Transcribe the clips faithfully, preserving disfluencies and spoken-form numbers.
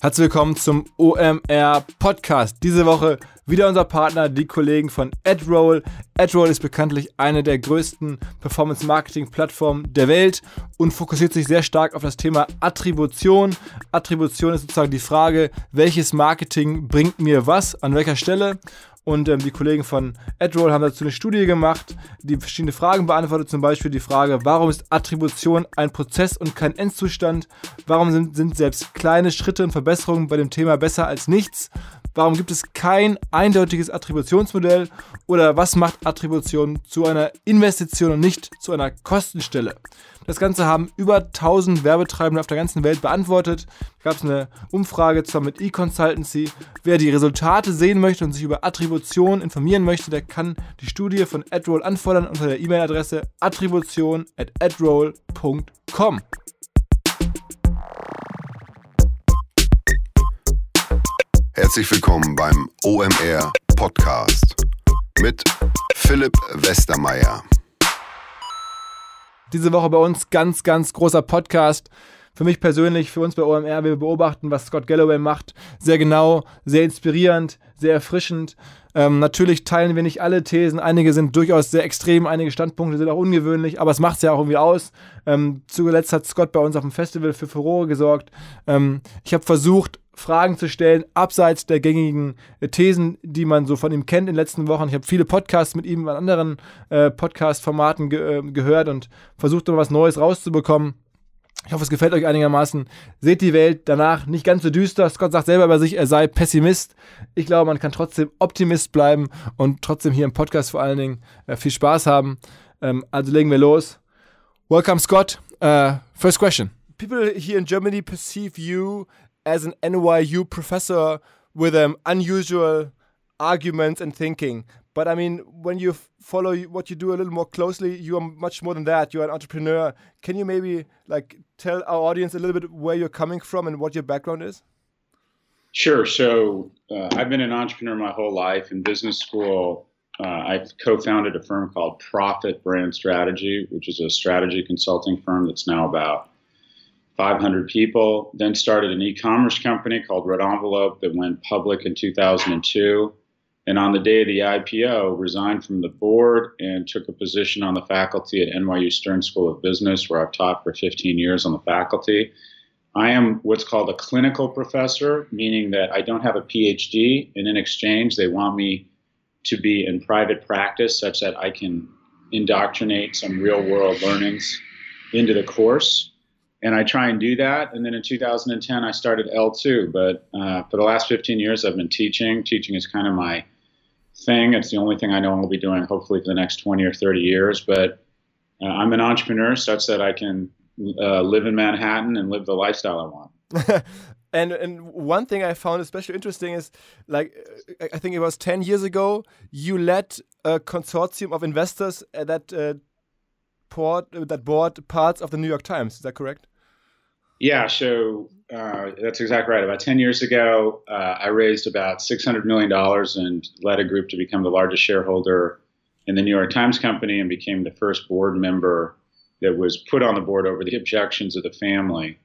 Herzlich willkommen zum O M R Podcast. Diese Woche wieder unser Partner, die Kollegen von AdRoll. AdRoll ist bekanntlich eine der größten Performance-Marketing-Plattformen der Welt und fokussiert sich sehr stark auf das Thema Attribution. Attribution ist sozusagen die Frage, welches Marketing bringt mir was, an welcher Stelle. Und ähm, die Kollegen von AdRoll haben dazu eine Studie gemacht, die verschiedene Fragen beantwortet. Zum Beispiel die Frage, warum ist Attribution ein Prozess und kein Endzustand? Warum sind, sind selbst kleine Schritte und Verbesserungen bei dem Thema besser als nichts? Warum gibt es kein eindeutiges Attributionsmodell? Oder was macht Attribution zu einer Investition und nicht zu einer Kostenstelle? Das Ganze haben über tausend Werbetreibende auf der ganzen Welt beantwortet. Da gab es eine Umfrage zusammen mit eConsultancy. Wer die Resultate sehen möchte und sich über Attribution informieren möchte, der kann die Studie von AdRoll anfordern unter der E-Mail-Adresse attribution at adroll punkt com. Herzlich willkommen beim O M R Podcast mit Philipp Westermeier. Diese Woche bei uns ganz, ganz großer Podcast. Für mich persönlich, für uns bei O M R, wir beobachten, was Scott Galloway macht. Sehr genau, sehr inspirierend, sehr erfrischend. Ähm, natürlich teilen wir nicht alle Thesen. Einige sind durchaus sehr extrem, einige Standpunkte sind auch ungewöhnlich, aber es macht es ja auch irgendwie aus. Ähm, zuletzt hat Scott bei uns auf dem Festival für Furore gesorgt. Ähm, ich habe versucht, Fragen zu stellen, abseits der gängigen äh, Thesen, die man so von ihm kennt in den letzten Wochen. Ich habe viele Podcasts mit ihm an anderen äh, Podcast-Formaten ge- äh, gehört und versucht, noch was Neues rauszubekommen. Ich hoffe, es gefällt euch einigermaßen. Seht die Welt danach nicht ganz so düster. Scott sagt selber über sich, er sei Pessimist. Ich glaube, man kann trotzdem Optimist bleiben und trotzdem hier im Podcast vor allen Dingen äh, viel Spaß haben. Ähm, also legen wir los. Welcome, Scott. Uh, first question. People here in Germany perceive you as an N Y U professor with um, unusual arguments and thinking. But I mean, when you f- follow what you do a little more closely, you are much more than that. You're an entrepreneur. Can you maybe like tell our audience a little bit where you're coming from and what your background is? Sure. So uh, I've been an entrepreneur my whole life. In business school, uh, I co-founded a firm called Profit Brand Strategy, which is a strategy consulting firm that's now about five hundred people. Then started an e-commerce company called Red Envelope that went public in two thousand two. And on the day of the I P O, resigned from the board and took a position on the faculty at N Y U Stern School of Business, where I've taught for fifteen years on the faculty. I am what's called a clinical professor, meaning that I don't have a P H D, and in exchange, they want me to be in private practice such that I can indoctrinate some real-world learnings into the course. And I try and do that. And then in two thousand ten, I started L two. But uh, for the last fifteen years, I've been teaching. Teaching is kind of my thing. It's the only thing I know I'll be doing hopefully for the next twenty or thirty years. But uh, I'm an entrepreneur such that I can uh, live in Manhattan and live the lifestyle I want. and and one thing I found especially interesting is, like, I think it was ten years ago, you led a consortium of investors that uh, port, that bought parts of the New York Times. Is that correct? Yeah, so uh, that's exactly right. About ten years ago, uh, I raised about six hundred million dollars and led a group to become the largest shareholder in the New York Times Company and became the first board member that was put on the board over the objections of the family,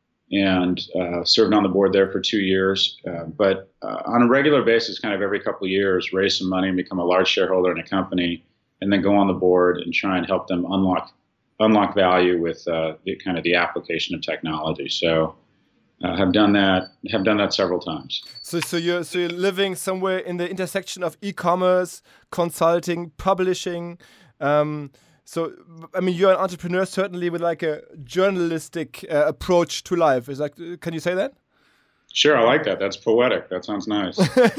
and uh, served on the board there for two years. Uh, but uh, on a regular basis, kind of every couple of years, raise some money and become a large shareholder in a company, and then go on the board and try and help them unlock unlock value with uh, the kind of the application of technology. So uh, have done that, have done that several times. So, so you're so you're living somewhere in the intersection of e-commerce, consulting, publishing. Um, so, I mean, you're an entrepreneur certainly with like a journalistic uh, approach to life. Is like, can you say that? Sure, I like that. That's poetic. That sounds nice.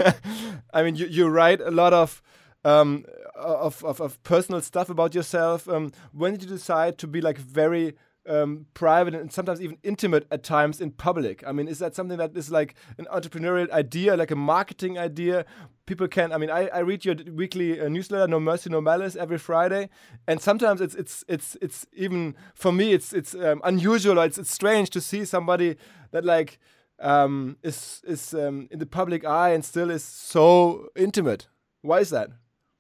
I mean, you you write a lot of. Um, of, of of personal stuff about yourself. Um, when did you decide to be like very um, private and sometimes even intimate at times in public? I mean, is that something that is like an entrepreneurial idea, like a marketing idea? People can. I mean, I, I read your weekly uh, newsletter, No Mercy, No Malice, every Friday, and sometimes it's it's it's it's even for me it's it's um, unusual. Or it's it's strange to see somebody that like um, is is um, in the public eye and still is so intimate. Why is that?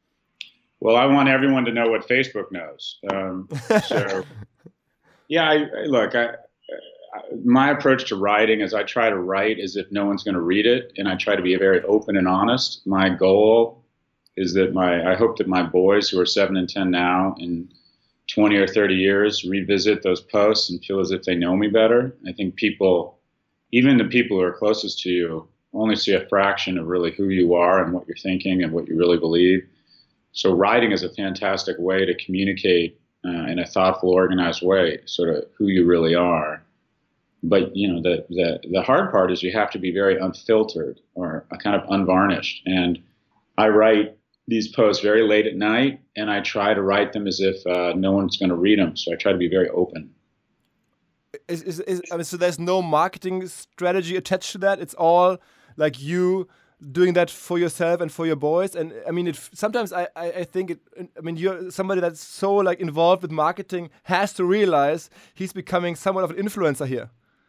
Well, I want everyone to know what Facebook knows. Um, so, yeah, I, I, look, I, my approach to writing is I try to write as if no one's going to read it, and I try to be very open and honest. My goal is that my I hope that my boys, who are seven and ten now, in twenty or thirty years, revisit those posts and feel as if they know me better. I think people, even the people who are closest to you, only see a fraction of really who you are and what you're thinking and what you really believe. So writing is a fantastic way to communicate uh, in a thoughtful, organized way, sort of who you really are. But, you know, the, the, the hard part is you have to be very unfiltered or kind of unvarnished. And I write these posts very late at night, and I try to write them as if uh, no one's going to read them. So I try to be very open. Is, is, is, I mean, so there's no marketing strategy attached to that? It's all like you doing that for yourself and for your boys? And I mean, it, sometimes I, I, I think, it, I mean, you're somebody that's so like involved with marketing has to realize he's becoming somewhat of an influencer here.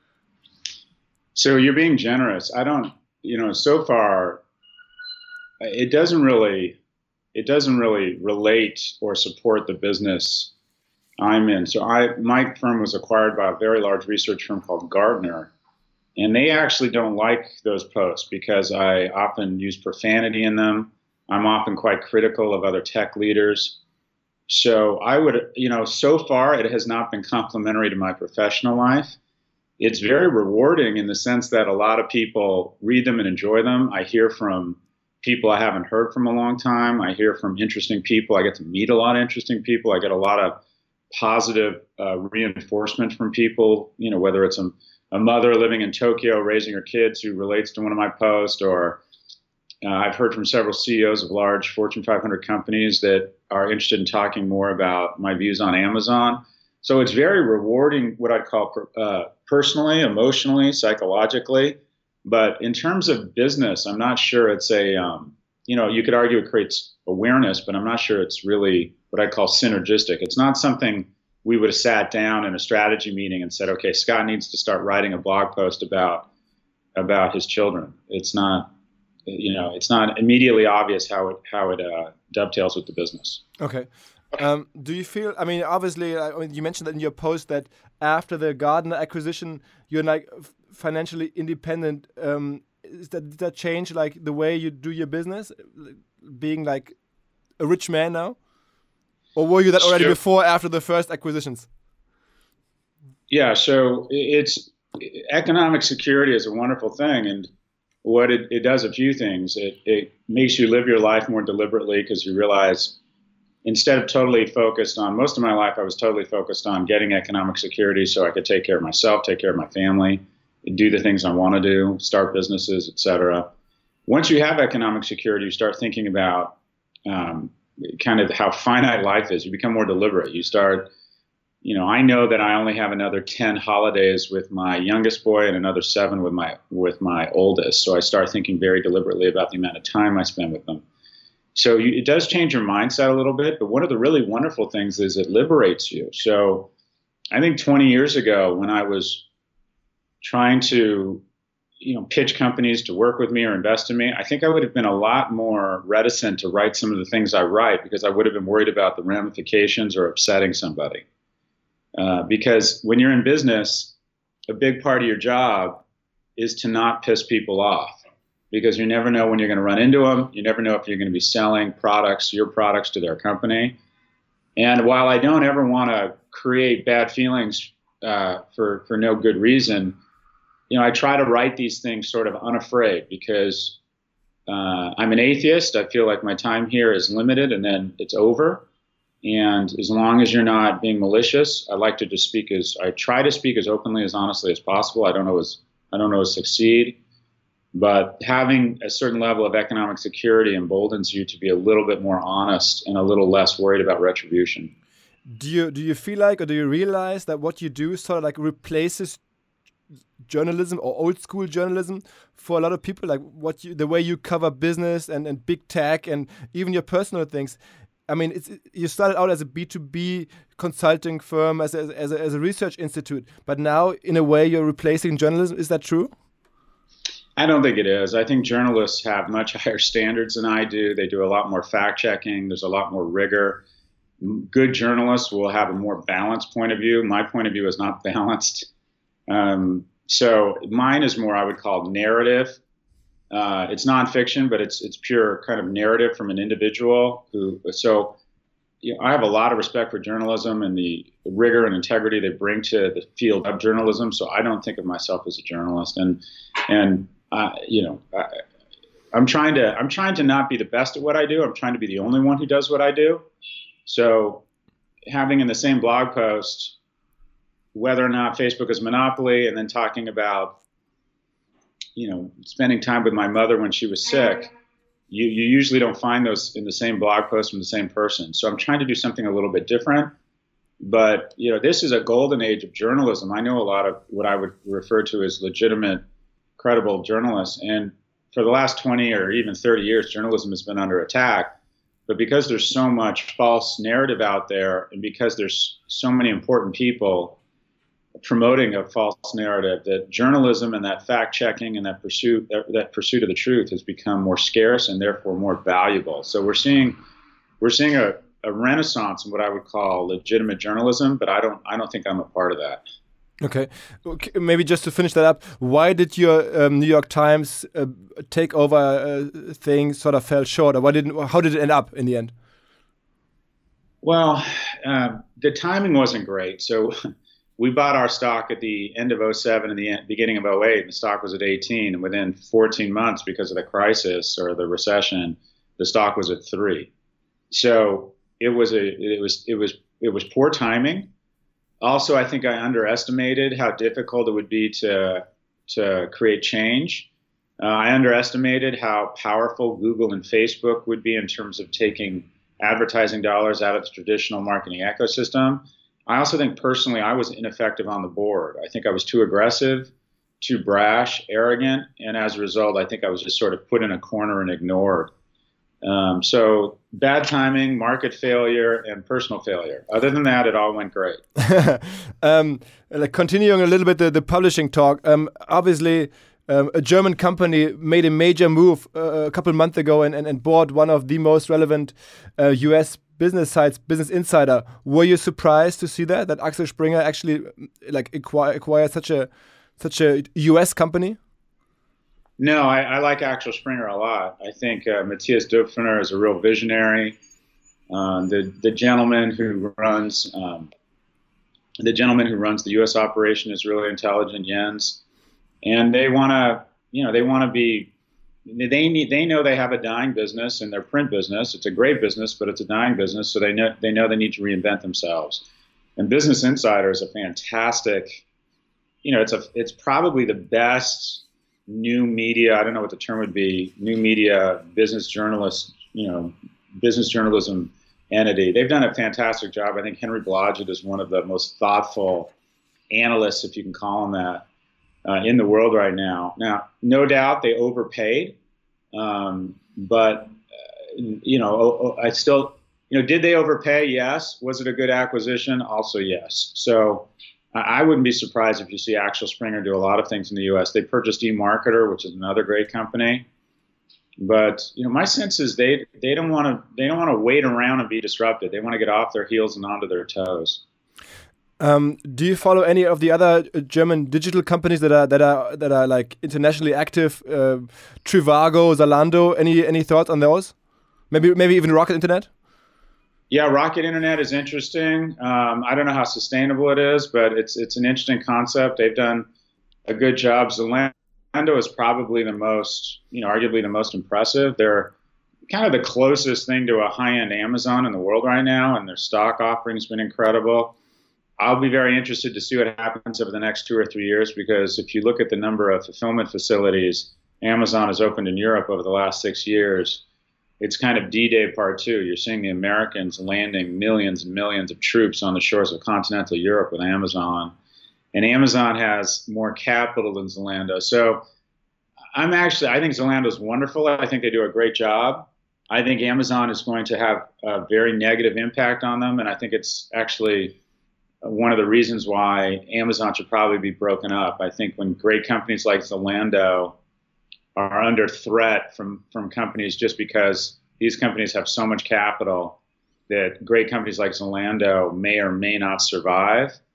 So you're being generous. I don't, you know, so far, it doesn't really, it doesn't really relate or support the business I'm in. So I, my firm was acquired by a very large research firm called Gartner, and they actually don't like those posts because I often use profanity in them. I'm often quite critical of other tech leaders. So I would, you know, so far it has not been complimentary to my professional life. It's very rewarding in the sense that a lot of people read them and enjoy them. I hear from people I haven't heard from a long time. I hear from interesting people. I get to meet a lot of interesting people. I get a lot of positive uh, reinforcement from people, you know, whether it's a, a mother living in Tokyo raising her kids who relates to one of my posts, or uh, I've heard from several C E Os of large Fortune five hundred companies that are interested in talking more about my views on Amazon. So it's very rewarding, what I'd call uh, personally, emotionally, psychologically. But in terms of business, I'm not sure it's a, um, you know, you could argue it creates awareness, but I'm not sure it's really what I call synergistic. It's not something we would have sat down in a strategy meeting and said, okay, Scott needs to start writing a blog post about about his children. It's not, you know, it's not immediately obvious how it how it uh, dovetails with the business. Okay. Um, do you feel, I mean, obviously, I mean, you mentioned that in your post that after the Gartner acquisition, you're like financially independent. Um, is that, did that change like the way you do your business, being like a rich man now? Or were you that already sure. before, after the first acquisitions? Yeah, so it's economic security is a wonderful thing. And what it, it does a few things. It, it makes you live your life more deliberately because you realize instead of totally focused on, most of my life I was totally focused on getting economic security so I could take care of myself, take care of my family, do the things I want to do, start businesses, et cetera. Once you have economic security, you start thinking about um, kind of how finite life is. You become more deliberate. You start, you know, I know that I only have another ten holidays with my youngest boy and another seven with my with my oldest. So I start thinking very deliberately about the amount of time I spend with them. So you, it does change your mindset a little bit, but one of the really wonderful things is it liberates you. So I think twenty years ago when I was trying to, you know, pitch companies to work with me or invest in me, I think I would have been a lot more reticent to write some of the things I write because I would have been worried about the ramifications or upsetting somebody. Uh, because when you're in business, a big part of your job is to not piss people off. Because you never know when you're going to run into them. You never know if you're going to be selling products, your products to their company. And while I don't ever want to create bad feelings uh, for, for no good reason, you know, I try to write these things sort of unafraid because uh, I'm an atheist. I feel like my time here is limited and then it's over. And as long as you're not being malicious, I like to just speak as, I try to speak as openly, as honestly as possible. I don't always, I don't always succeed. But having a certain level of economic security emboldens you to be a little bit more honest and a little less worried about retribution. Do you do you feel like, or do you realize that what you do sort of like replaces journalism or old school journalism for a lot of people? Like what you, the way you cover business and, and big tech and even your personal things. I mean, it's, you started out as a B two B consulting firm, as a, as a, as a research institute, but now in a way you're replacing journalism. Is that true? I don't think it is. I think journalists have much higher standards than I do. They do a lot more fact checking. There's a lot more rigor. Good journalists will have a more balanced point of view. My point of view is not balanced. Um, so mine is more, I would call narrative. Uh, it's nonfiction, but it's it's pure kind of narrative from an individual who. So, you know, I have a lot of respect for journalism and the rigor and integrity they bring to the field of journalism. So I don't think of myself as a journalist, and and uh, you know, I, I'm trying to I'm trying to not be the best at what I do. I'm trying to be the only one who does what I do. So, having in the same blog post whether or not Facebook is a monopoly, and then talking about, you know, spending time with my mother when she was sick, you, you usually don't find those in the same blog post from the same person. So I'm trying to do something a little bit different. But, you know, this is a golden age of journalism. I know a lot of what I would refer to as legitimate, credible journalists. And for the last twenty or even thirty years, journalism has been under attack. But because there's so much false narrative out there, and because there's so many important people promoting a false narrative, that journalism and that fact checking and that pursuit that, that pursuit of the truth has become more scarce and therefore more valuable. So we're seeing we're seeing a, a renaissance in what I would call legitimate journalism, but I don't I don't think I'm a part of that. Okay. okay, maybe just to finish that up, why did your um, New York Times uh, takeover uh, thing sort of fell short, or why didn't? How did it end up in the end? Well, uh, the timing wasn't great. So we bought our stock at the end of oh seven and the end, beginning of oh eight, and the stock was at eighteen. And within fourteen months, because of the crisis or the recession, the stock was at three. So it was a it was it was it was poor timing. Also, I think I underestimated how difficult it would be to to create change. Uh, I underestimated how powerful Google and Facebook would be in terms of taking advertising dollars out of the traditional marketing ecosystem. I also think personally I was ineffective on the board. I think I was too aggressive, too brash, arrogant, and as a result, I think I was just sort of put in a corner and ignored. Um, so bad timing, market failure, and personal failure. Other than that, it all went great. um, like continuing a little bit the, the publishing talk, um, obviously um, a German company made a major move uh, a couple of months ago and, and, and bought one of the most relevant uh, U S business sites, Business Insider. Were you surprised to see that, that Axel Springer actually like acquire, acquired such a such a U S company? No, I, I like Axel Springer a lot. I think uh, Matthias Döpfner is a real visionary. Uh, the the gentleman who runs um, the gentleman who runs the U S operation is really intelligent, Jens, and they want to you know they want to be they need they know they have a dying business in their print business. It's a great business, but it's a dying business, so they know they know they need to reinvent themselves. And Business Insider is a fantastic, you know, it's a it's probably the best new media, I don't know what the term would be, new media business journalist, you know, business journalism entity. They've done a fantastic job. I think Henry Blodgett is one of the most thoughtful analysts, if you can call him that, uh, in the world right now. Now, no doubt they overpaid, um, but, uh, you know, I still, you know, did they overpay? Yes. Was it a good acquisition? Also, yes. So I wouldn't be surprised if you see Axel Springer do a lot of things in the U S. They purchased eMarketer, which is another great company. But you know, my sense is they they don't want to they don't want to wait around and be disrupted. They want to get off their heels and onto their toes. Um, do you follow any of the other German digital companies that are that are that are like internationally active? Uh, Trivago, Zalando. Any any thoughts on those? Maybe maybe even Rocket Internet. Yeah, Rocket Internet is interesting. Um, I don't know how sustainable it is, but it's it's an interesting concept. They've done a good job. Zalando is probably the most, you know, arguably the most impressive. They're kind of the closest thing to a high-end Amazon in the world right now, and their stock offering has been incredible. I'll be very interested to see what happens over the next two or three years, because if you look at the number of fulfillment facilities Amazon has opened in Europe over the last six years, it's kind of D-Day part two. You're seeing the Americans landing millions and millions of troops on the shores of continental Europe with Amazon. And Amazon has more capital than Zalando. So I'm actually, I think Zalando is wonderful. I think they do a great job. I think Amazon is going to have a very negative impact on them. And I think it's actually one of the reasons why Amazon should probably be broken up. I think when great companies like Zalando are under threat from, from companies just because these companies have so much capital that great companies like Zalando may or may not survive.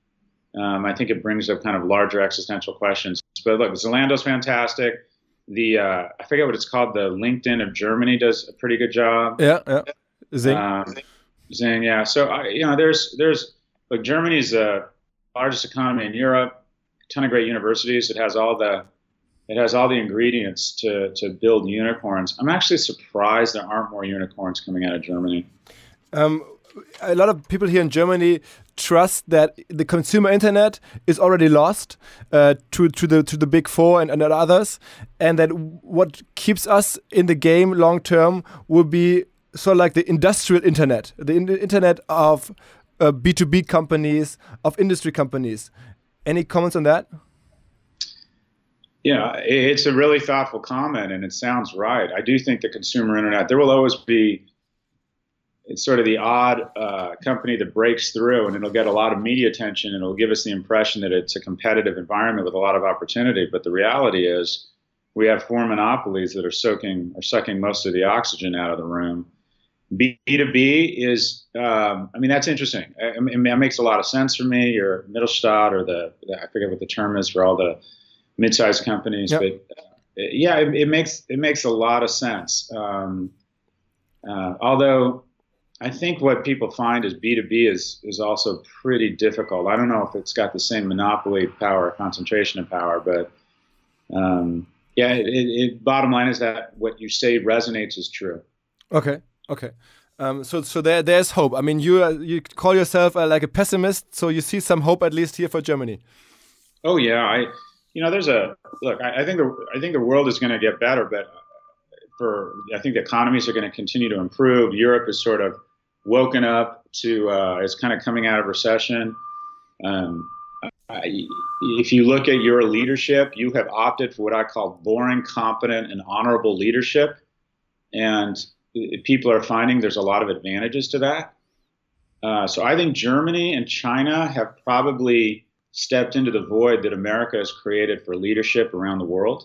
Um, I think it brings up kind of larger existential questions. But look, Zalando's fantastic. The uh, I forget what it's called. The LinkedIn of Germany does a pretty good job. Yeah, yeah. Zing. Um, Zing, yeah. So I, you know, there's there's look, Germany's the largest economy in Europe. A ton of great universities. It has all the it has all the ingredients to to build unicorns. I'm actually surprised there aren't more unicorns coming out of Germany. Um, a lot of people here in Germany trust that the consumer internet is already lost uh, to to the to the big four and, and others, and that what keeps us in the game long term will be sort of like the industrial internet, the in internet of uh, B two B companies, of industry companies. Any comments on that? Yeah, it's a really thoughtful comment, and it sounds right. I do think the consumer internet, there will always be it's sort of the odd uh, company that breaks through, and it'll get a lot of media attention, and it'll give us the impression that it's a competitive environment with a lot of opportunity. But the reality is we have four monopolies that are soaking or sucking most of the oxygen out of the room. B two B is, um, I mean, that's interesting. I, I mean, that makes a lot of sense for me. Your Mittelstand, or the, the I forget what the term is for all the mid-sized companies, yep. but uh, yeah, it, it makes it makes a lot of sense. Um, uh, although I think what people find is B two B is is also pretty difficult. I don't know if it's got the same monopoly power, concentration of power, but um, yeah, it, it, bottom line is that what you say resonates is true. Okay, okay. Um, so so there there's hope. I mean, you uh, you call yourself uh, like a pessimist, so you see some hope at least here for Germany. Oh yeah, I you know there's a look. I, I think the I think the world is going to get better, but for I think the economies are going to continue to improve. Europe is sort of woken up to uh, it's kind of coming out of recession. Um, I, if you look at your leadership, you have opted for what I call boring, competent, and honorable leadership, and people are finding there's a lot of advantages to that. Uh, so I think Germany and China have probably stepped into the void that America has created for leadership around the world.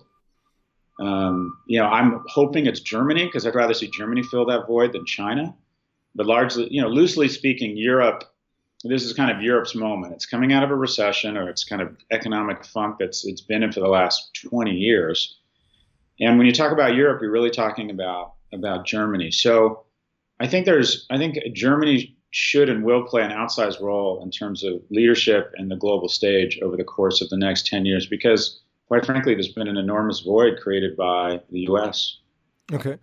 Um, you know, I'm hoping it's Germany because I'd rather see Germany fill that void than China. But largely, you know, loosely speaking, Europe, this is kind of Europe's moment. It's coming out of a recession, or it's kind of economic funk that's it's been in for the last twenty years. And when you talk about Europe, you're really talking about about Germany. So I think there's I think Germany should and will play an outsized role in terms of leadership and the global stage over the course of the next ten years, because quite frankly, there's been an enormous void created by the U S. Okay.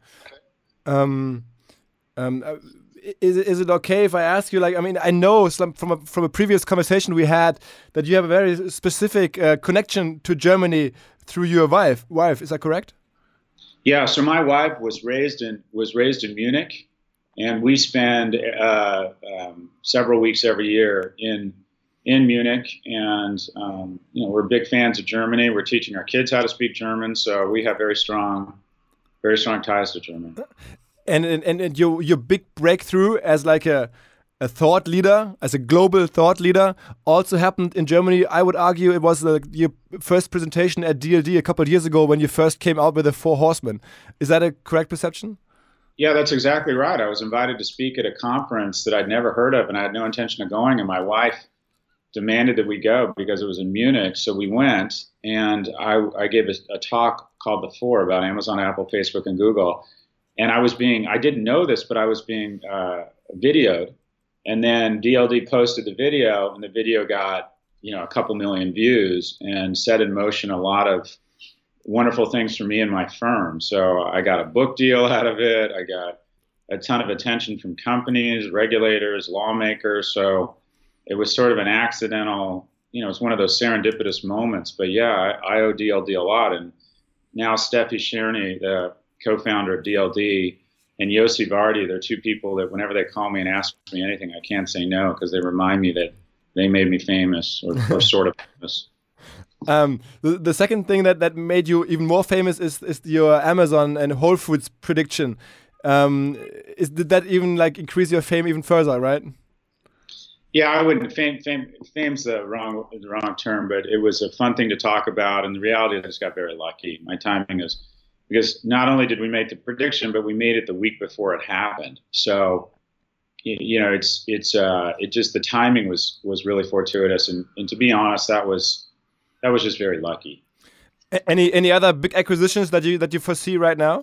Um, um, uh, Is it, is it okay if I ask you, like, I mean, I know some, from a, from a previous conversation we had that you have a very specific uh, connection to Germany through your wife. Wife, is that correct? Yeah. So my wife was raised in was raised in Munich, and we spend uh, um, several weeks every year in in Munich. And um, you know, we're big fans of Germany. We're teaching our kids how to speak German, so we have very strong, very strong ties to Germany. And, and and your your big breakthrough as like a a thought leader, as a global thought leader, also happened in Germany. I would argue it was like your first presentation at D L D a couple of years ago when you first came out with the Four Horsemen. Is that a correct perception? Yeah, that's exactly right. I was invited to speak at a conference that I'd never heard of, and I had no intention of going. And my wife demanded that we go because it was in Munich. So we went, and I I gave a, a talk called The Four about Amazon, Apple, Facebook, and Google. And I was being, I didn't know this, but I was being uh, videoed. And then D L D posted the video, and the video got, you know, a couple million views and set in motion a lot of wonderful things for me and my firm. So I got a book deal out of it. I got a ton of attention from companies, regulators, lawmakers. So it was sort of an accidental, you know, it's one of those serendipitous moments. But yeah, I, I owe D L D a lot. And now Steffi Cherny, the co-founder of D L D, and Yossi Vardi, they're two people that whenever they call me and ask me anything, I can't say no because they remind me that they made me famous, or, or sort of famous. Um, the, the second thing that, that made you even more famous is, is your Amazon and Whole Foods prediction. Um, is, did that even like increase your fame even further, right? Yeah, I wouldn't. Fame, fame, fame's the wrong, the wrong term, but it was a fun thing to talk about. And the reality is I just got very lucky. My timing is... Because not only did we make the prediction, but we made it the week before it happened. So you, you know, it's it's uh, it just the timing was was really fortuitous, and and to be honest, that was that was just very lucky. Any any other big acquisitions that you that you foresee right now?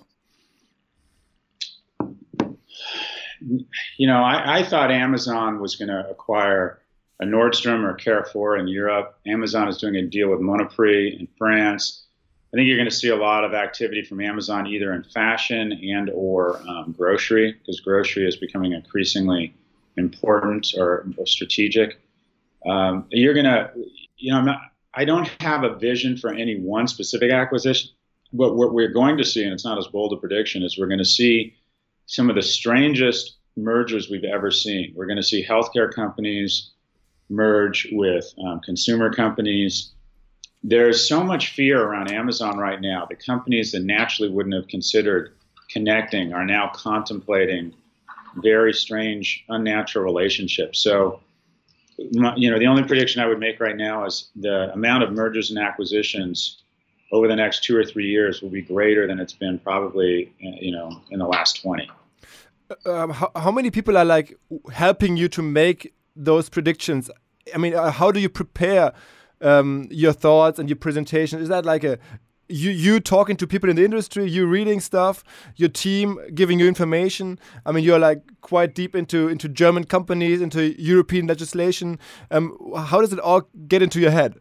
You know, I, I thought Amazon was going to acquire a Nordstrom or Carrefour in Europe. Amazon is doing a deal with Monoprix in France. I think you're going to see a lot of activity from Amazon either in fashion and or um, grocery, because grocery is becoming increasingly important or, or strategic. Um, you're going to, you know, I'm not, I don't have a vision for any one specific acquisition. What, what we're going to see, and it's not as bold a prediction, is we're going to see some of the strangest mergers we've ever seen. We're going to see healthcare companies merge with um, consumer companies. There's so much fear around Amazon right now. The companies that naturally wouldn't have considered connecting are now contemplating very strange, unnatural relationships. So, you know, the only prediction I would make right now is the amount of mergers and acquisitions over the next two or three years will be greater than it's been probably, you know, in the last twenty. Um, how, how many people are like helping you to make those predictions? I mean, uh, how do you prepare um, your thoughts and your presentation? Is that like a you you talking to people in the industry, you reading stuff, your team giving you information? I mean, you're like quite deep into into German companies, into European legislation. Um, how does it all get into your head?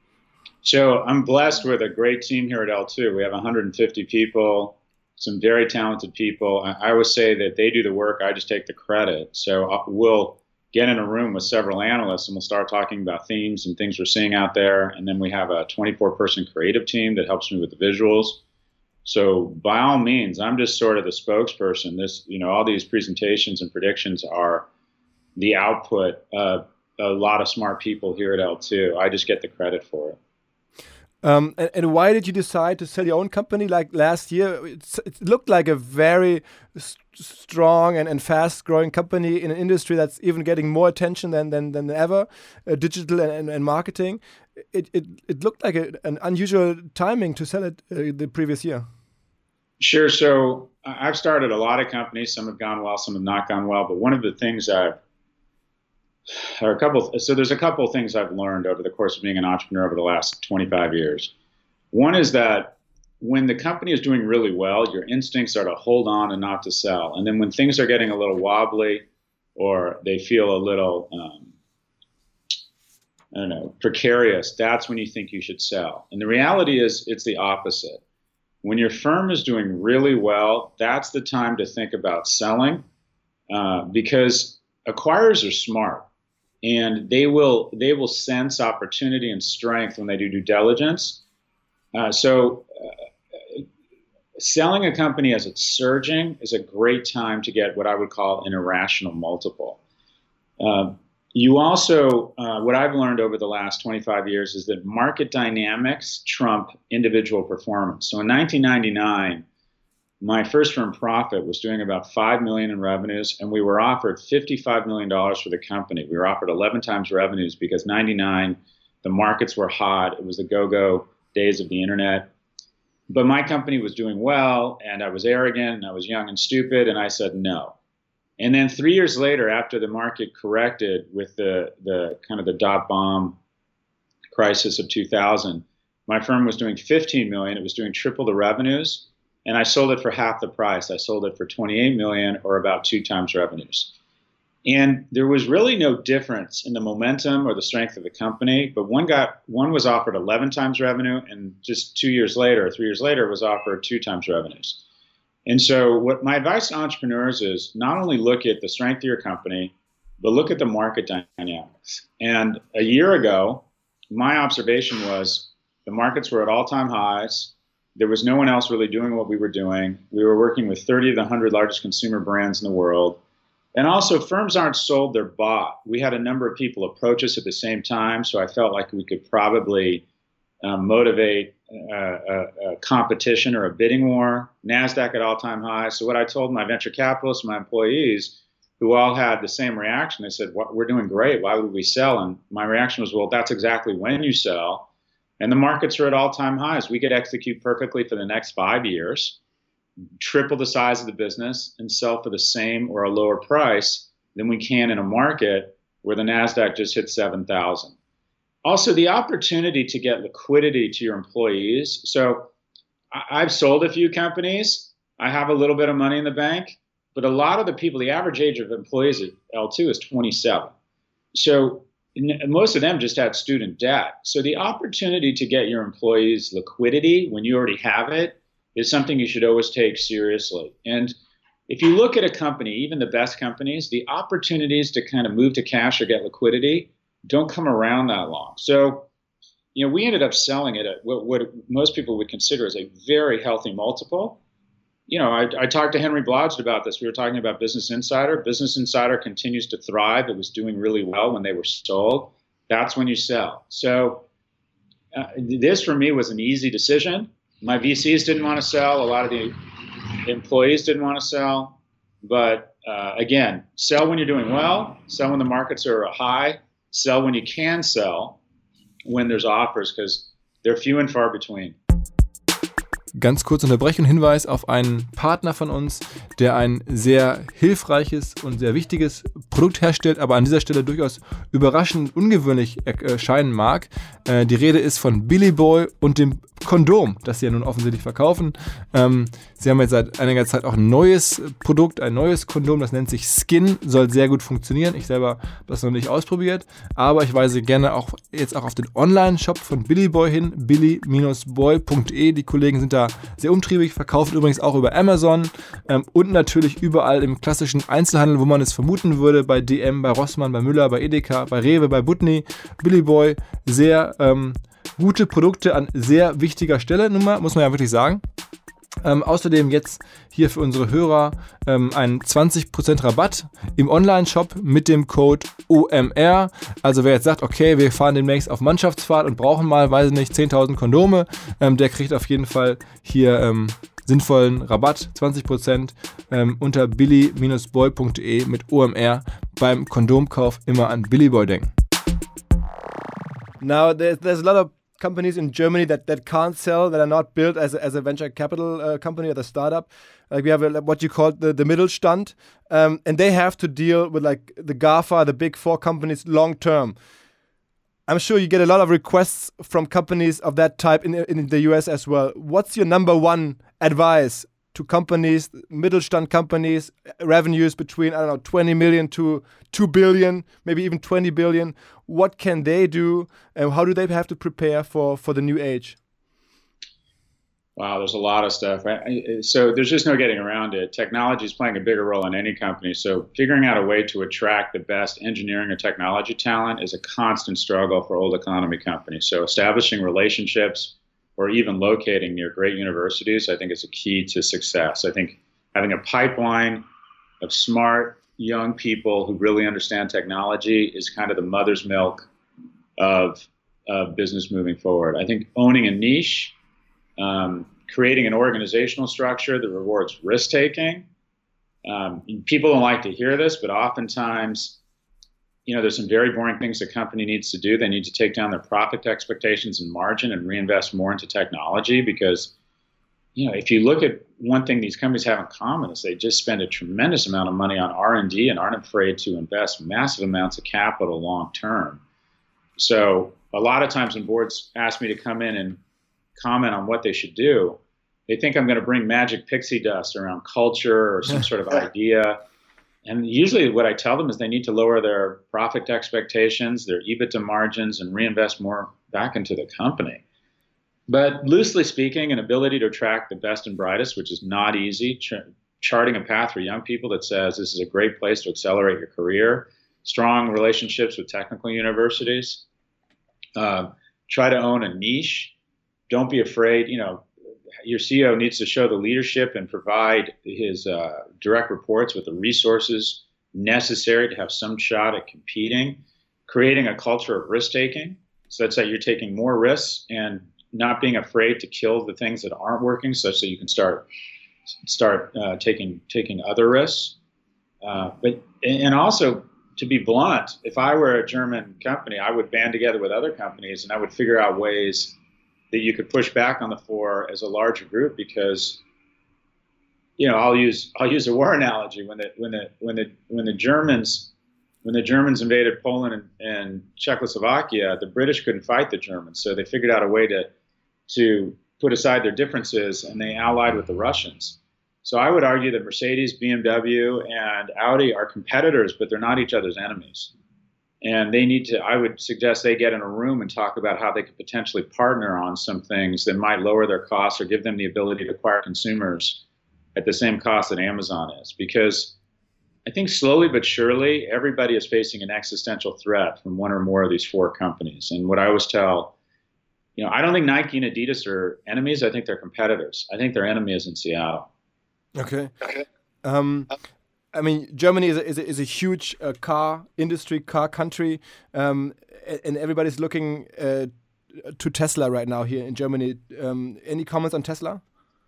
So I'm blessed with a great team here at L two. We have one hundred fifty people, some very talented people. I, I always say that they do the work, I just take the credit. So I'll, we'll get in a room with several analysts and we'll start talking about themes and things we're seeing out there. And then we have a twenty-four person creative team that helps me with the visuals. So by all means, I'm just sort of the spokesperson. This, you know, all these presentations and predictions are the output of a lot of smart people here at L two. I just get the credit for it. Um, and, and why did you decide to sell your own company like last year? It's, it looked like a very st strong and, and fast-growing company in an industry that's even getting more attention than than, than ever, uh, digital and, and, and marketing. It, it, it looked like a, an unusual timing to sell it uh, the previous year. Sure. So I've started a lot of companies. Some have gone well, some have not gone well. But one of the things I've Or a couple. So there's a couple of things I've learned over the course of being an entrepreneur over the last twenty-five years. One is that when the company is doing really well, your instincts are to hold on and not to sell. And then when things are getting a little wobbly or they feel a little, um, I don't know, precarious, that's when you think you should sell. And the reality is it's the opposite. When your firm is doing really well, that's the time to think about selling uh, because acquirers are smart. And they will they will sense opportunity and strength when they do due diligence. Uh, so uh, selling a company as it's surging is a great time to get what I would call an irrational multiple. Uh, you also, uh, what I've learned over the last twenty-five years is that market dynamics trump individual performance. So in nineteen ninety-nine, my first firm, Profit, was doing about five million dollars in revenues, and we were offered fifty-five million dollars for the company. We were offered eleven times revenues because ninety-nine, the markets were hot. It was the go-go days of the internet. But my company was doing well, and I was arrogant, and I was young and stupid, and I said no. And then three years later, after the market corrected with the, the kind of the dot-bomb crisis of two thousand, my firm was doing fifteen million dollars. It was doing triple the revenues. And I sold it for half the price. I sold it for twenty-eight million dollars or about two times revenues. And there was really no difference in the momentum or the strength of the company, but one got one was offered eleven times revenue, and just two years later, or three years later, was offered two times revenues. And so what my advice to entrepreneurs is not only look at the strength of your company, but look at the market dynamics. And a year ago, my observation was the markets were at all-time highs. There was no one else really doing what we were doing. We were working with thirty of the one hundred largest consumer brands in the world. And also, firms aren't sold, they're bought. We had a number of people approach us at the same time, so I felt like we could probably uh, motivate uh, a, a competition or a bidding war. NASDAQ at all-time highs. So what I told my venture capitalists, my employees, who all had the same reaction, they said, "We're doing great. Why would we sell?" And my reaction was, well, that's exactly when you sell. And the markets are at all-time highs. We could execute perfectly for the next five years, triple the size of the business, and sell for the same or a lower price than we can in a market where the NASDAQ just hit seven thousand. Also, the opportunity to get liquidity to your employees. So I've sold a few companies. I have a little bit of money in the bank, but a lot of the people, the average age of employees at L two is twenty-seven. So most of them just had student debt. So the opportunity to get your employees liquidity when you already have it is something you should always take seriously. And if you look at a company, even the best companies, the opportunities to kind of move to cash or get liquidity don't come around that long. So, you know, we ended up selling it at what, what most people would consider as a very healthy multiple. You know, I, I talked to Henry Blodgett about this. We were talking about Business Insider. Business Insider continues to thrive. It was doing really well when they were sold. That's when you sell. So uh, this for me was an easy decision. My V Cs didn't want to sell. A lot of the employees didn't want to sell. But uh, again, sell when you're doing well. Sell when the markets are high. Sell when you can sell, when there's offers, because they're few and far between. Ganz kurz Unterbrechung, Hinweis auf einen Partner von uns, der ein sehr hilfreiches und sehr wichtiges Produkt herstellt, aber an dieser Stelle durchaus überraschend ungewöhnlich erscheinen mag. Äh, die Rede ist von Billy Boy und dem Kondom, das sie ja nun offensichtlich verkaufen. Ähm, sie haben jetzt seit einiger Zeit auch ein neues Produkt, ein neues Kondom, das nennt sich Skin, soll sehr gut funktionieren. Ich selber habe das noch nicht ausprobiert, aber ich weise gerne auch jetzt auch auf den Online-Shop von Billy Boy hin, billy boy punkt de. Die Kollegen sind da sehr umtriebig, verkaufen übrigens auch über Amazon ähm, und natürlich überall im klassischen Einzelhandel, wo man es vermuten würde, bei D M, bei Rossmann, bei Müller, bei Edeka, bei Rewe, bei Butni. Billy Boy, sehr ähm, gute Produkte an sehr wichtiger Stelle, nun mal, muss man ja wirklich sagen. Ähm, außerdem jetzt hier für unsere Hörer ähm, einen zwanzig Prozent Rabatt im Online-Shop mit dem Code O M R. Also wer jetzt sagt, okay, wir fahren demnächst auf Mannschaftsfahrt und brauchen mal, weiß ich nicht, zehntausend Kondome, ähm, der kriegt auf jeden Fall hier ähm, sinnvollen Rabatt, zwanzig Prozent ähm, unter billy boy punkt de mit O M R beim Kondomkauf immer an Billy Boy denken. Now there's, there's a lot of companies in Germany that, that can't sell, that are not built as a, as a venture capital uh, company or a startup. Like we have a, what you call the, the Mittelstand, um, and they have to deal with like the GAFA, the big four companies long term. I'm sure you get a lot of requests from companies of that type in, in the U S as well. What's your number one advice to companies, Mittelstand companies, revenues between, I don't know, twenty million to two billion, maybe even twenty billion? What can they do, and how do they have to prepare for, for the new age? Wow, there's a lot of stuff. So there's just no getting around it. Technology is playing a bigger role in any company. So figuring out a way to attract the best engineering or technology talent is a constant struggle for old economy companies. So establishing relationships or even locating near great universities, I think is a key to success. I think having a pipeline of smart, young people who really understand technology is kind of the mother's milk of, of business moving forward. I think owning a niche, um, creating an organizational structure that rewards risk-taking. Um, people don't like to hear this, but oftentimes, you know, there's some very boring things a company needs to do. They need to take down their profit expectations and margin and reinvest more into technology because, you know, if you look at one thing these companies have in common is they just spend a tremendous amount of money on R and D and aren't afraid to invest massive amounts of capital long term. So a lot of times when boards ask me to come in and comment on what they should do, they think I'm going to bring magic pixie dust around culture or some sort of idea. And usually what I tell them is they need to lower their profit expectations, their EBITDA margins, and reinvest more back into the company. But loosely speaking, an ability to attract the best and brightest, which is not easy, ch- charting a path for young people that says this is a great place to accelerate your career, strong relationships with technical universities, uh, try to own a niche. Don't be afraid, you know, your C E O needs to show the leadership and provide his uh, direct reports with the resources necessary to have some shot at competing, creating a culture of risk-taking such that you're taking more risks and not being afraid to kill the things that aren't working such that you can start start uh, taking taking other risks. Uh, but and also, to be blunt, if I were a German company, I would band together with other companies and I would figure out ways that you could push back on the four as a larger group because, you know, I'll use I'll use a war analogy. When the when the when the when the Germans when the Germans invaded Poland and, and Czechoslovakia, the British couldn't fight the Germans, so they figured out a way to to put aside their differences, and they allied with the Russians. So I would argue that Mercedes, B M W, and Audi are competitors, but they're not each other's enemies. And they need to, I would suggest they get in a room and talk about how they could potentially partner on some things that might lower their costs or give them the ability to acquire consumers at the same cost that Amazon is. Because I think slowly but surely, everybody is facing an existential threat from one or more of these four companies. And what I always tell, you know, I don't think Nike and Adidas are enemies. I think they're competitors. I think their enemy is in Seattle. Okay. Um, I mean, Germany is a, is a, is a huge uh, car industry, car country, um, and everybody's looking uh, to Tesla right now here in Germany. Um, any comments on Tesla?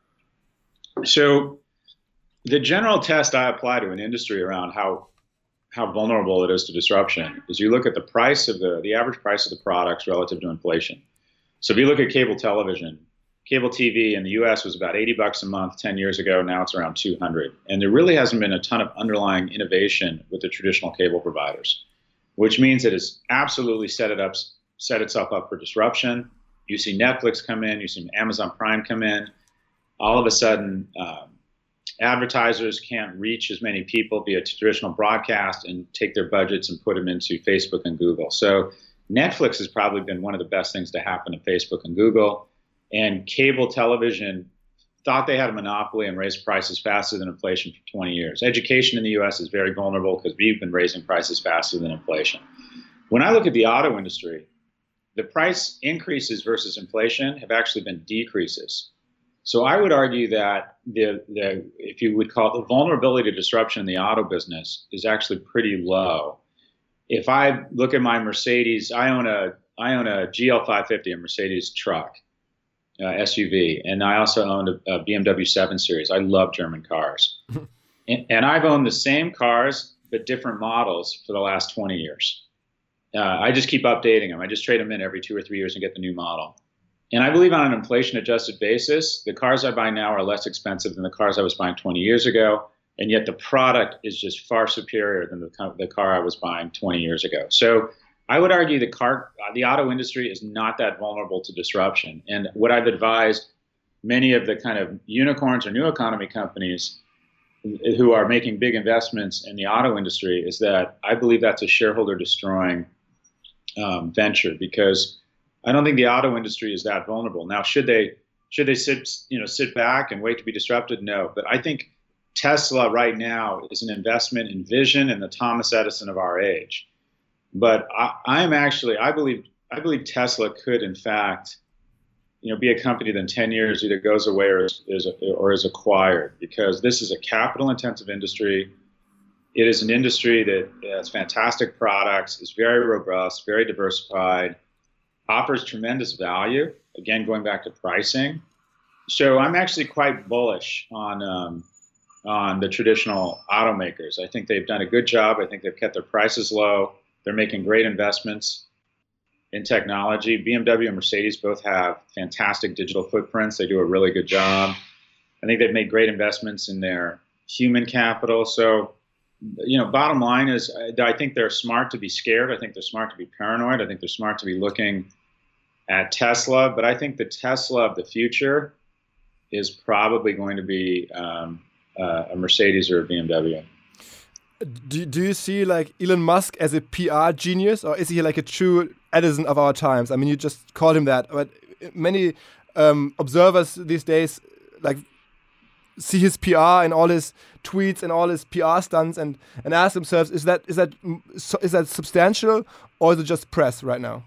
So the general test I apply to an industry around how how vulnerable it is to disruption is you look at the price of the, the average price of the products relative to inflation. So if you look at cable television, cable T V in the U S was about eighty bucks a month ten years ago. Now it's around two hundred. And there really hasn't been a ton of underlying innovation with the traditional cable providers, which means it has absolutely set it up, set itself up for disruption. You see Netflix come in, you see Amazon Prime come in. All of a sudden, um, advertisers can't reach as many people via traditional broadcast and take their budgets and put them into Facebook and Google. So Netflix has probably been one of the best things to happen to Facebook and Google. And cable television thought they had a monopoly and raised prices faster than inflation for twenty years. Education in the U S is very vulnerable because we've been raising prices faster than inflation. When I look at the auto industry, the price increases versus inflation have actually been decreases. So I would argue that the, the if you would call it the vulnerability to disruption in the auto business is actually pretty low. If I look at my Mercedes, I own a I own a G L five fifty, a Mercedes truck. Uh, S U V, and I also owned a, a B M W seven Series. I love German cars. and, and I've owned the same cars, but different models for the last twenty years. Uh, I just keep updating them. I just trade them in every two or three years and get the new model. And I believe on an inflation-adjusted basis, the cars I buy now are less expensive than the cars I was buying twenty years ago, and yet the product is just far superior than the, the car I was buying twenty years ago. So I would argue the car, the auto industry is not that vulnerable to disruption. And what I've advised many of the kind of unicorns or new economy companies who are making big investments in the auto industry is that I believe that's a shareholder destroying um, venture, because I don't think the auto industry is that vulnerable. Now, should they should they sit you know sit back and wait to be disrupted? No, but I think Tesla right now is an investment in vision and the Thomas Edison of our age. But I, I am actually, I believe, I believe Tesla could, in fact, you know, be a company that in ten years either goes away or is, is or is acquired, because this is a capital-intensive industry. It is an industry that has fantastic products, is very robust, very diversified, offers tremendous value. Again, going back to pricing. So I'm actually quite bullish on um, on the traditional automakers. I think they've done a good job. I think they've kept their prices low. They're making great investments in technology. B M W and Mercedes both have fantastic digital footprints. They do a really good job. I think they've made great investments in their human capital. So, you know, bottom line is I think they're smart to be scared. I think they're smart to be paranoid. I think they're smart to be looking at Tesla. But I think the Tesla of the future is probably going to be um, uh, a Mercedes or a B M W. Do, do you see like Elon Musk as a P R genius, or is he like a true Edison of our times? I mean, you just called him that, but many um, observers these days like see his P R and all his tweets and all his P R stunts and, and ask themselves, is that is that is that substantial, or is it just press right now?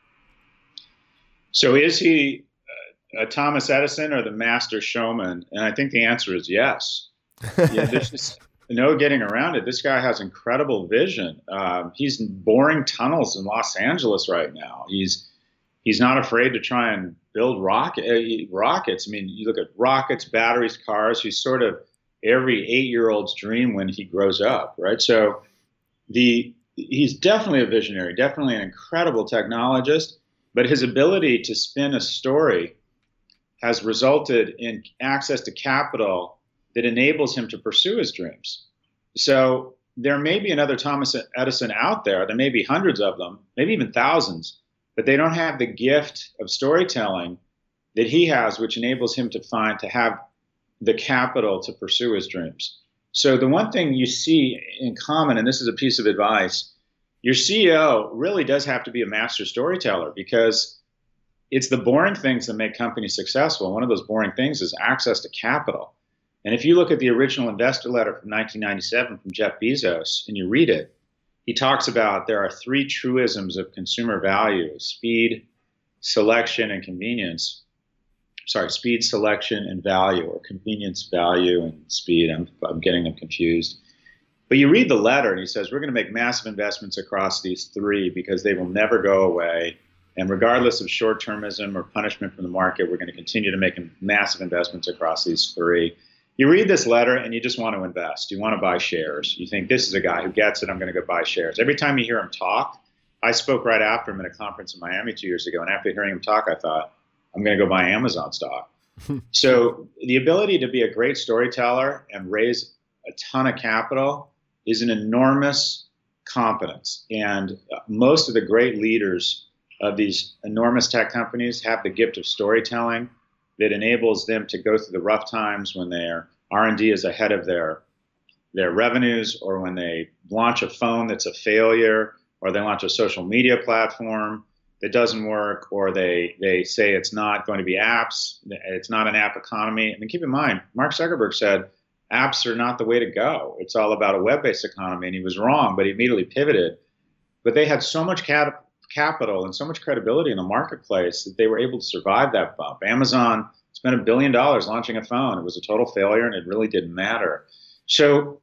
So is he a Thomas Edison or the master showman? And I think the answer is yes. Yeah, there's just no getting around it. This guy has incredible vision. Um, he's boring tunnels in Los Angeles right now. He's he's not afraid to try and build rocket, uh, rockets. I mean, you look at rockets, batteries, cars. He's sort of every eight-year-old's dream when he grows up, right? So the he's definitely a visionary, definitely an incredible technologist, but his ability to spin a story has resulted in access to capital that enables him to pursue his dreams. So there may be another Thomas Edison out there. There may be hundreds of them, maybe even thousands, but they don't have the gift of storytelling that he has, which enables him to find, to have the capital to pursue his dreams. So the one thing you see in common, and this is a piece of advice, your C E O really does have to be a master storyteller, because it's the boring things that make companies successful. One of those boring things is access to capital. And if you look at the original investor letter from nineteen ninety-seven from Jeff Bezos and you read it, he talks about there are three truisms of consumer value: speed, selection, and convenience. Sorry, speed, selection, and value, or convenience, value, and speed. I'm, I'm getting them confused. But you read the letter and he says, we're going to make massive investments across these three because they will never go away. And regardless of short-termism or punishment from the market, we're going to continue to make massive investments across these three. You read this letter and you just want to invest. You want to buy shares. You think, this is a guy who gets it. I'm going to go buy shares. Every time you hear him talk, I spoke right after him at a conference in Miami two years ago. And after hearing him talk, I thought, I'm going to go buy Amazon stock. So the ability to be a great storyteller and raise a ton of capital is an enormous competence. And most of the great leaders of these enormous tech companies have the gift of storytelling that enables them to go through the rough times when their R and D is ahead of their, their revenues, or when they launch a phone that's a failure, or they launch a social media platform that doesn't work, or they, they say it's not going to be apps, it's not an app economy. I mean, keep in mind, Mark Zuckerberg said apps are not the way to go. It's all about a web-based economy, and he was wrong, but he immediately pivoted. But they had so much cap- capital and so much credibility in the marketplace that they were able to survive that bump. Amazon spent a billion dollars launching a phone. It was a total failure, and it really didn't matter. So,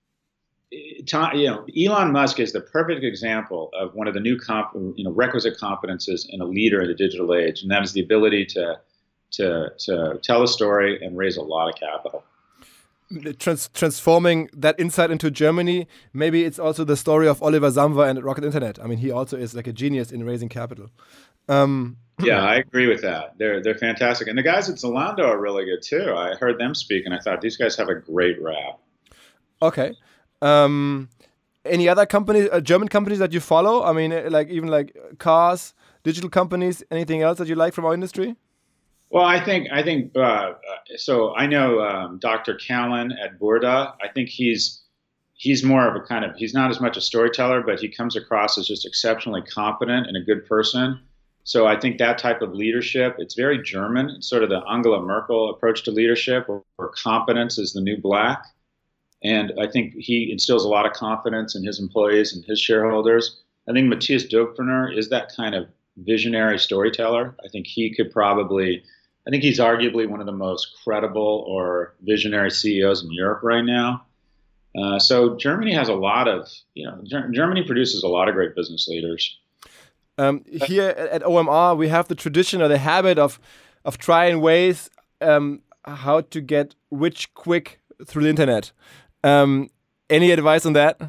you know, Elon Musk is the perfect example of one of the new, comp, you know, requisite competences in a leader in the digital age, and that is the ability to to to tell a story and raise a lot of capital. Trans transforming that insight into Germany, maybe it's also the story of Oliver Samwer and Rocket Internet. I mean, he also is like a genius in raising capital. Um, yeah, I agree with that. They're they're fantastic, and the guys at Zalando are really good too. I heard them speak, and I thought these guys have a great rap. Okay. Um, any other companies, uh, German companies that you follow? I mean, like even like cars, digital companies, anything else that you like from our industry? Well, I think I think uh, so. I know um, Doctor Callan at Burda. I think he's he's more of a kind of he's not as much a storyteller, but he comes across as just exceptionally competent and a good person. So I think that type of leadership, it's very German. It's sort of the Angela Merkel approach to leadership, where, where competence is the new black. And I think he instills a lot of confidence in his employees and his shareholders. I think Matthias Döpfner is that kind of visionary storyteller. I think he could probably, I think he's arguably one of the most credible or visionary C E Os in Europe right now. Uh, so Germany has a lot of, you know, Ger Germany produces a lot of great business leaders. Um, here at O M R, we have the tradition or the habit of, of trying ways um, how to get rich quick through the internet. Um, any advice on that?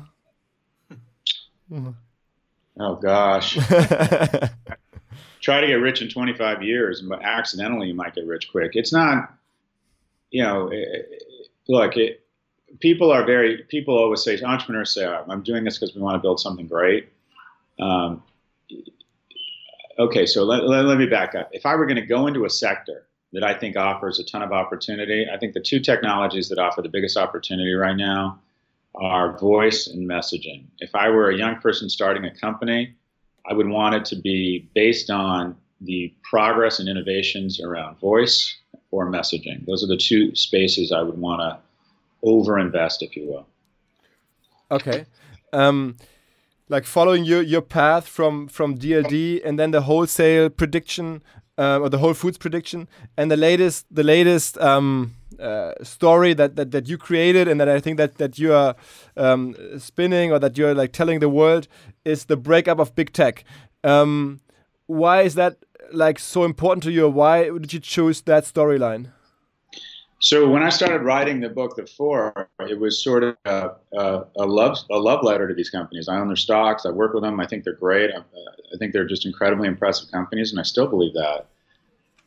Oh gosh. Try to get rich in twenty-five years, but accidentally you might get rich quick. It's not, you know, it, look, it, people are very, people always say, entrepreneurs say, I'm doing this because we want to build something great. Um, okay, so let, let, let me back up. If I were going to go into a sector that I think offers a ton of opportunity, I think the two technologies that offer the biggest opportunity right now are voice and messaging. If I were a young person starting a company, I would want it to be based on the progress and innovations around voice or messaging. Those are the two spaces I would want to overinvest, if you will. Okay. Um, like following your, your path from, from D L D and then the wholesale prediction, Uh, or the Whole Foods prediction, and the latest, the latest um, uh, story that, that that you created, and that I think that that you are um, spinning, or that you're like telling the world, is the breakup of big tech. Um, why is that like so important to you? Why did you choose that storyline? So when I started writing the book, The Four, it was sort of a, a, a love a love letter to these companies. I own their stocks. I work with them. I think they're great. I, I think they're just incredibly impressive companies, and I still believe that.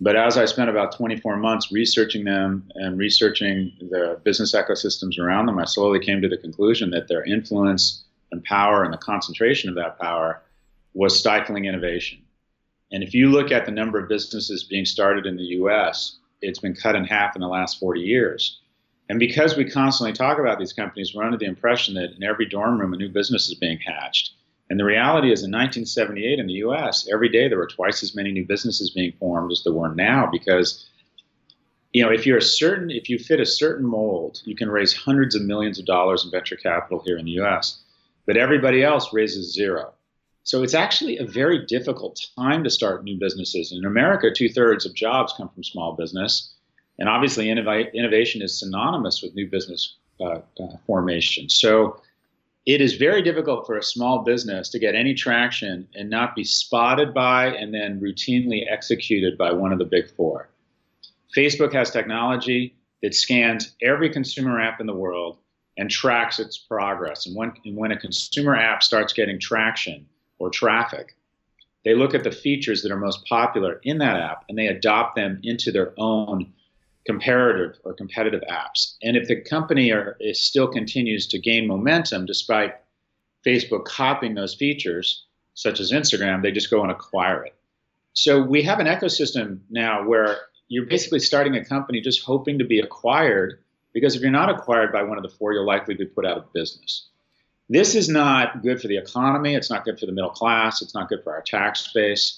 But as I spent about twenty-four months researching them and researching the business ecosystems around them, I slowly came to the conclusion that their influence and power and the concentration of that power was stifling innovation. And if you look at the number of businesses being started in the U S, it's been cut in half in the last forty years. And because we constantly talk about these companies, we're under the impression that in every dorm room a new business is being hatched. And the reality is in nineteen seventy-eight in the U S, every day there were twice as many new businesses being formed as there were now, because, you know, if you're a certain, if you fit a certain mold, you can raise hundreds of millions of dollars in venture capital here in the U S, but everybody else raises zero. So it's actually a very difficult time to start new businesses. In America, two-thirds of jobs come from small business. And obviously innov- innovation is synonymous with new business uh, uh, formation. So it is very difficult for a small business to get any traction and not be spotted by and then routinely executed by one of the big four. Facebook has technology that scans every consumer app in the world and tracks its progress. And when, and when a consumer app starts getting traction or traffic, they look at the features that are most popular in that app and they adopt them into their own comparative or competitive apps. And if the company are, is still continues to gain momentum despite Facebook copying those features, such as Instagram, they just go and acquire it. So we have an ecosystem now where you're basically starting a company just hoping to be acquired, because if you're not acquired by one of the four, you'll likely be put out of business. This is not good for the economy. It's not good for the middle class. It's not good for our tax base.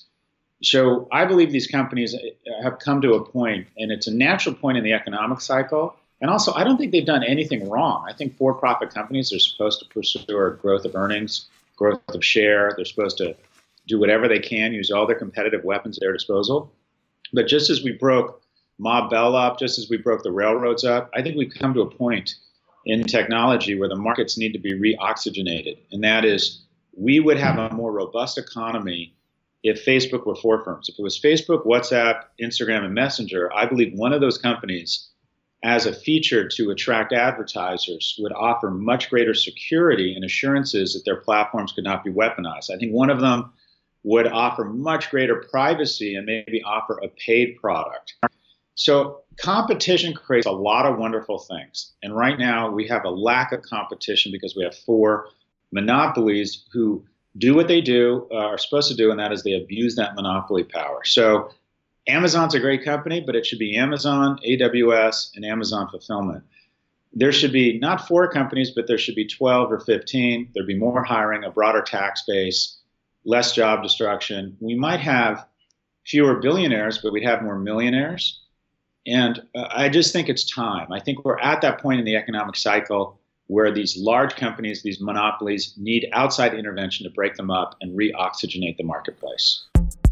So I believe these companies have come to a point, and it's a natural point in the economic cycle. And also, I don't think they've done anything wrong. I think for-profit companies are supposed to pursue growth of earnings, growth of share. They're supposed to do whatever they can, use all their competitive weapons at their disposal. But just as we broke Ma Bell up, just as we broke the railroads up, I think we've come to a point in technology where the markets need to be re-oxygenated. And that is, we would have a more robust economy if Facebook were four firms. If it was Facebook, WhatsApp, Instagram, and Messenger, I believe one of those companies, as a feature to attract advertisers, would offer much greater security and assurances that their platforms could not be weaponized. I think one of them would offer much greater privacy and maybe offer a paid product. So competition creates a lot of wonderful things. And right now we have a lack of competition because we have four monopolies who do what they do, uh, are supposed to do, and that is they abuse that monopoly power. So Amazon's a great company, but it should be Amazon, A W S, and Amazon Fulfillment. There should be not four companies, but there should be twelve or fifteen. There'd be more hiring, a broader tax base, less job destruction. We might have fewer billionaires, but we'd have more millionaires. And uh, I just think it's time. I think we're at that point in the economic cycle where these large companies, these monopolies, need outside intervention to break them up and re-oxygenate the marketplace.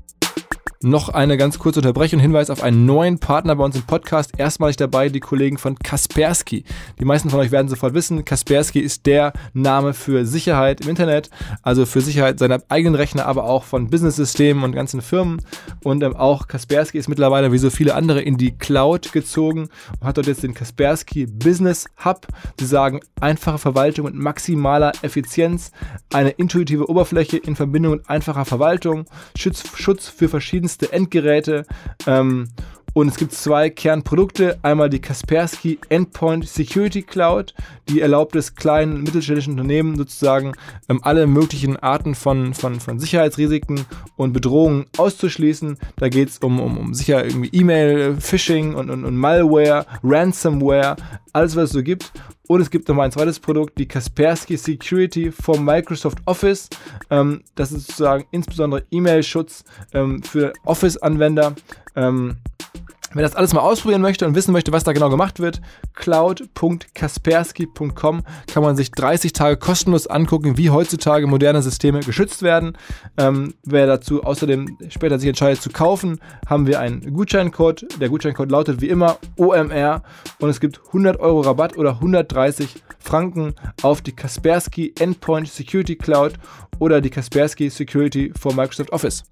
Noch eine ganz kurze Unterbrechung, Hinweis auf einen neuen Partner bei uns im Podcast. Erstmalig dabei die Kollegen von Kaspersky. Die meisten von euch werden sofort wissen, Kaspersky ist der Name für Sicherheit im Internet, also für Sicherheit seiner eigenen Rechner, aber auch von Business-Systemen und ganzen Firmen. Und ähm, auch Kaspersky ist mittlerweile wie so viele andere in die Cloud gezogen und hat dort jetzt den Kaspersky Business Hub. Sie sagen, einfache Verwaltung mit maximaler Effizienz, eine intuitive Oberfläche in Verbindung mit einfacher Verwaltung, Schutz, Schutz für verschiedenste Endgeräte, ähm, und es gibt zwei Kernprodukte. Einmal die Kaspersky Endpoint Security Cloud, die erlaubt es kleinen und mittelständischen Unternehmen sozusagen ähm, alle möglichen Arten von, von, von Sicherheitsrisiken und Bedrohungen auszuschließen. Da geht es um, um, um sicher irgendwie E-Mail, Phishing und, und, und Malware, Ransomware, alles was es so gibt. Und es gibt noch mal ein zweites Produkt, die Kaspersky Security for Microsoft Office. Ähm, das ist sozusagen insbesondere E-Mail-Schutz ähm, für Office-Anwender. Ähm, Wer das alles mal ausprobieren möchte und wissen möchte, was da genau gemacht wird, cloud punkt kaspersky punkt com, kann man sich dreißig Tage kostenlos angucken, wie heutzutage moderne Systeme geschützt werden. Ähm, wer dazu außerdem später sich entscheidet zu kaufen, haben wir einen Gutscheincode. Der Gutscheincode lautet wie immer O M R und es gibt hundert Euro Rabatt oder hundertdreißig Franken auf die Kaspersky Endpoint Security Cloud oder die Kaspersky Security for Microsoft Office.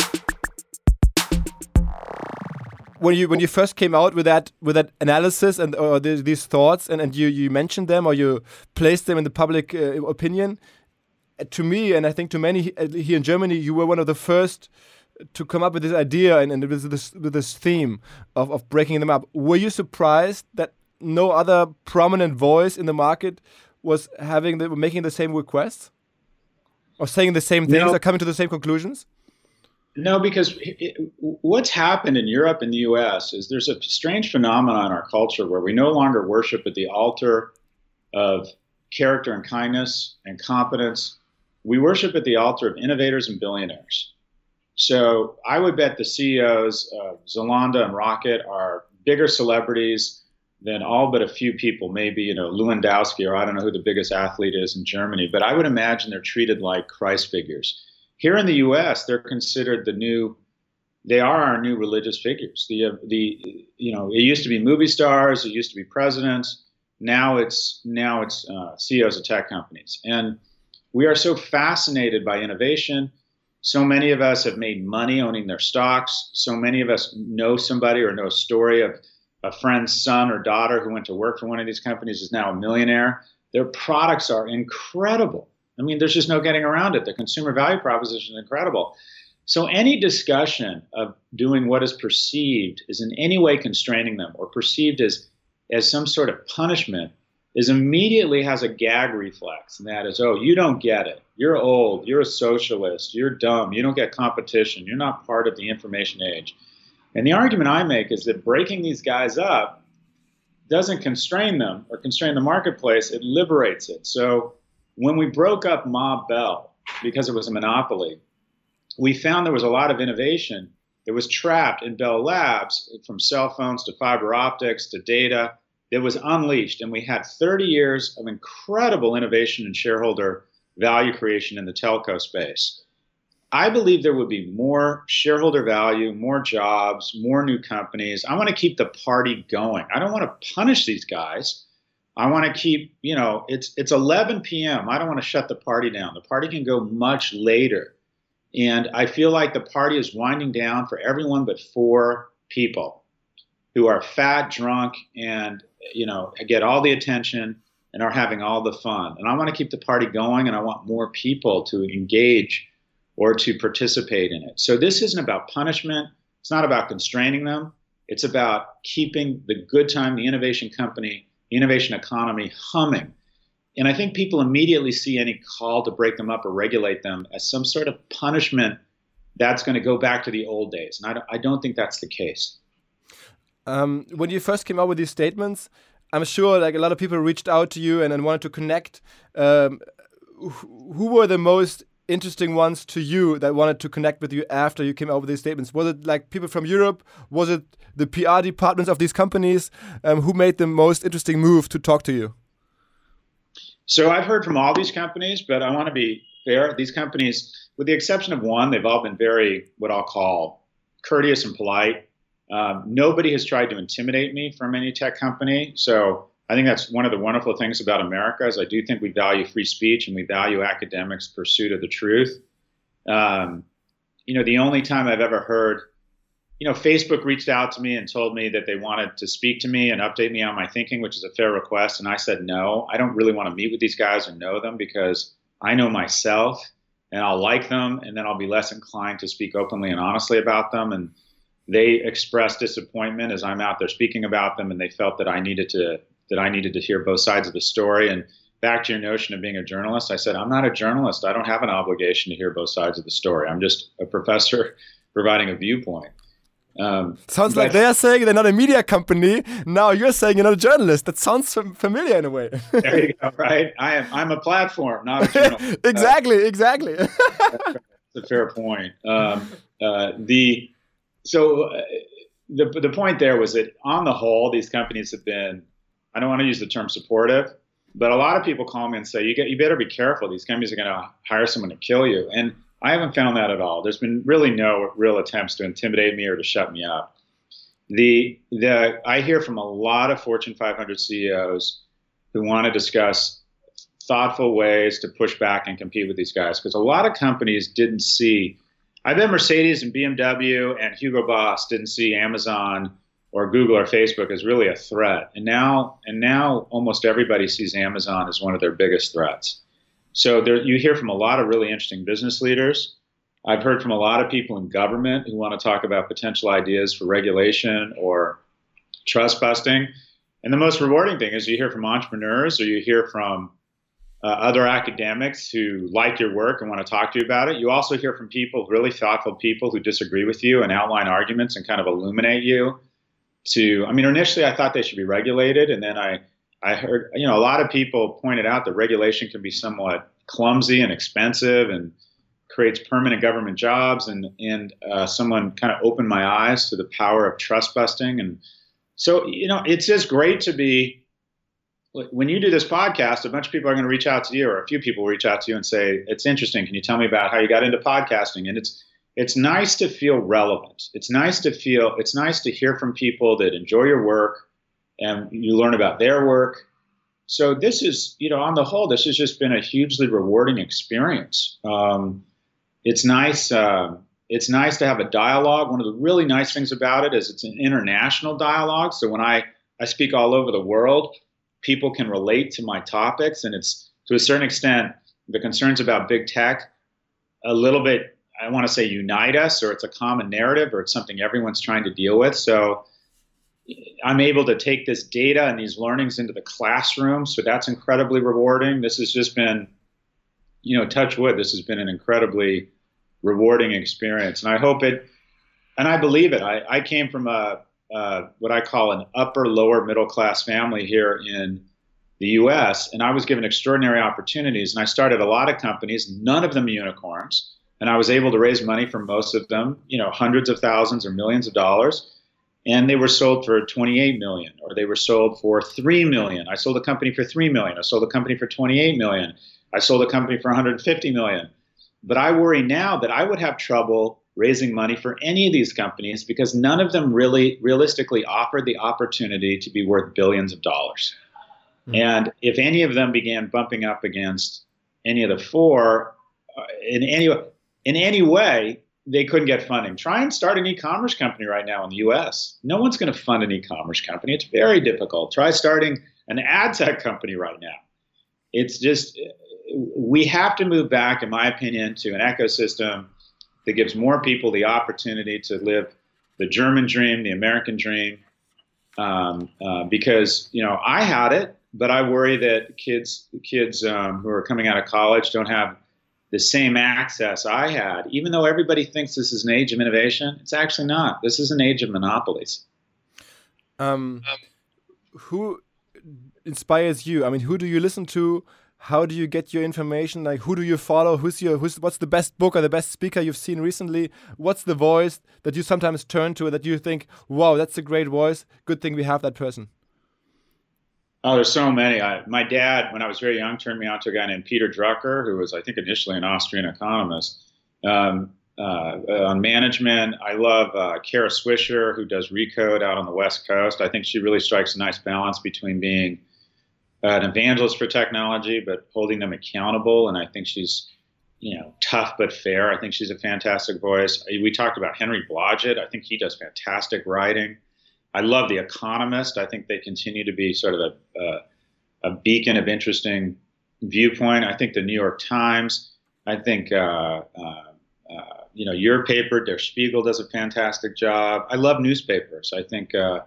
When you when you first came out with that with that analysis and or these, these thoughts and, and you, you mentioned them or you placed them in the public uh, opinion, uh, to me and I think to many uh, here in Germany, you were one of the first to come up with this idea and, and with this with this theme of, of breaking them up. Were you surprised that no other prominent voice in the market was having the, making the same requests, or saying the same things, no. or coming to the same conclusions? No, because it, what's happened in Europe and the U S is there's a strange phenomenon in our culture where we no longer worship at the altar of character and kindness and competence. We worship at the altar of innovators and billionaires. So I would bet the C E Os of Zalando and Rocket are bigger celebrities than all but a few people, maybe, you know, Lewandowski, or I don't know who the biggest athlete is in Germany, but I would imagine they're treated like Christ figures. Here in the U S, they're considered the new, they are our new religious figures. The, uh, the, you know, it used to be movie stars, it used to be presidents. Now it's, now it's uh, C E Os of tech companies. And we are so fascinated by innovation. So many of us have made money owning their stocks. So many of us know somebody or know a story of a friend's son or daughter who went to work for one of these companies is now a millionaire. Their products are incredible. I mean, there's just no getting around it. The consumer value proposition is incredible. So any discussion of doing what is perceived is in any way constraining them or perceived as, as some sort of punishment is immediately has a gag reflex. And that is, oh, you don't get it. You're old. You're a socialist. You're dumb. You don't get competition. You're not part of the information age. And the argument I make is that breaking these guys up doesn't constrain them or constrain the marketplace. It liberates it. So when we broke up Ma Bell because it was a monopoly, we found there was a lot of innovation that was trapped in Bell Labs, from cell phones to fiber optics to data, that was unleashed. And we had thirty years of incredible innovation and shareholder value creation in the telco space. I believe there would be more shareholder value, more jobs, more new companies. I want to keep the party going. I don't want to punish these guys. I want to keep, you know, it's it's eleven p.m. I don't want to shut the party down. The party can go much later. And I feel like the party is winding down for everyone but four people who are fat, drunk, and, you know, get all the attention and are having all the fun. And I want to keep the party going, and I want more people to engage or to participate in it. So this isn't about punishment. It's not about constraining them. It's about keeping the good time, the innovation company, the innovation economy humming. And I think people immediately see any call to break them up or regulate them as some sort of punishment that's going to go back to the old days. And I don't, I don't think that's the case. Um, when you first came out with these statements, I'm sure like a lot of people reached out to you and, and wanted to connect. Um, who were the most interesting ones to you that wanted to connect with you after you came out with these statements? Was it like people from Europe? Was it the P R departments of these companies? Um, who made the most interesting move to talk to you? So I've heard from all these companies, but I want to be fair. These companies, with the exception of one, they've all been very, what I'll call, courteous and polite. Um, nobody has tried to intimidate me from any tech company. So I think that's one of the wonderful things about America is I do think we value free speech and we value academics' pursuit of the truth. Um, you know, the only time I've ever heard, you know, Facebook reached out to me and told me that they wanted to speak to me and update me on my thinking, which is a fair request. And I said, no, I don't really want to meet with these guys or know them because I know myself and I'll like them. And then I'll be less inclined to speak openly and honestly about them. And they expressed disappointment as I'm out there speaking about them. And they felt that I needed to, that I needed to hear both sides of the story. And back to your notion of being a journalist, I said, I'm not a journalist. I don't have an obligation to hear both sides of the story. I'm just a professor providing a viewpoint. Um, sounds like they are saying they're not a media company. Now you're saying you're not a journalist. That sounds familiar in a way. There you go, right? I am. I'm a platform, not a journalist. exactly, uh, exactly. That's a fair point. Um, uh, the so uh, the the point there was that on the whole, these companies have been. I don't want to use the term supportive, but a lot of people call me and say, "You get, you better be careful. These companies are going to hire someone to kill you." And I haven't found that at all. There's been really no real attempts to intimidate me or to shut me up. The the I hear from a lot of Fortune five hundred C E Os who want to discuss thoughtful ways to push back and compete with these guys because a lot of companies didn't see. I bet Mercedes and B M W and Hugo Boss didn't see Amazon or Google or Facebook as really a threat, and now and now almost everybody sees Amazon as one of their biggest threats. So there, you hear from a lot of really interesting business leaders I've heard from a lot of people in government who want to talk about potential ideas for regulation or trust busting. And the most rewarding thing is you hear from entrepreneurs, or you hear from uh, other academics who like your work and want to talk to you about it. You also hear from people, really thoughtful people who disagree with you and outline arguments and kind of illuminate you to, I mean, initially I thought they should be regulated. And then I, I heard, you know, a lot of people pointed out that regulation can be somewhat clumsy and expensive and creates permanent government jobs. And, and uh, someone kind of opened my eyes to the power of trust busting. And so, you know, it's just great to be, when you do this podcast, a bunch of people are going to reach out to you, or a few people will reach out to you and say, it's interesting. Can you tell me about how you got into podcasting? And it's, it's nice to feel relevant. It's nice to feel, it's nice to hear from people that enjoy your work and you learn about their work. So this is, you know, on the whole, this has just been a hugely rewarding experience. Um, it's nice. Uh, it's nice to have a dialogue. One of the really nice things about it is it's an international dialogue. So when I, I speak all over the world, people can relate to my topics, and it's, to a certain extent, the concerns about big tech a little bit, I want to say, unite us, or it's a common narrative, or it's something everyone's trying to deal with. So I'm able to take this data and these learnings into the classroom. So that's incredibly rewarding. This has just been, you know, touch wood, this has been an incredibly rewarding experience. And I hope it, and I believe it. I, I came from a, Uh, what I call an upper lower middle class family here in the U S, and I was given extraordinary opportunities, and I started a lot of companies, none of them unicorns, and I was able to raise money from most of them, you know, hundreds of thousands or millions of dollars, and they were sold for twenty-eight million, or they were sold for three million. I sold a company for three million. I sold a company for twenty-eight million. I sold a company for one hundred fifty million. But I worry now that I would have trouble raising money for any of these companies because none of them really realistically offered the opportunity to be worth billions of dollars. Mm-hmm. And if any of them began bumping up against any of the four uh, in any in any way, they couldn't get funding. Try and start an e-commerce company right now in the U S. No one's going to fund an e-commerce company. It's very difficult. Try starting an ad tech company right now. It's just, we have to move back, in my opinion, to an ecosystem that gives more people the opportunity to live the German dream, the American dream, um, uh, because, you know, I had it, but I worry that kids, kids um, who are coming out of college don't have the same access I had. Even though everybody thinks this is an age of innovation, it's actually not. This is an age of monopolies. Um, who inspires you? I mean, who do you listen to? How do you get your information? Like, who do you follow? Who's your, who's, what's the best book or the best speaker you've seen recently? What's the voice that you sometimes turn to that you think, wow, that's a great voice. Good thing we have that person. Oh, there's so many. I, my dad, when I was very young, turned me on to a guy named Peter Drucker, who was, I think, initially an Austrian economist. Um, uh, on management, I love uh, Kara Swisher, who does Recode out on the West Coast. I think she really strikes a nice balance between being an evangelist for technology, but holding them accountable. And I think she's, you know, tough but fair. I think she's a fantastic voice. We talked about Henry Blodgett. I think he does fantastic writing. I love The Economist. I think they continue to be sort of a, a, a beacon of interesting viewpoint. I think the New York Times. I think, uh, uh, uh, you know, your paper, Der Spiegel, does a fantastic job. I love newspapers. I think uh,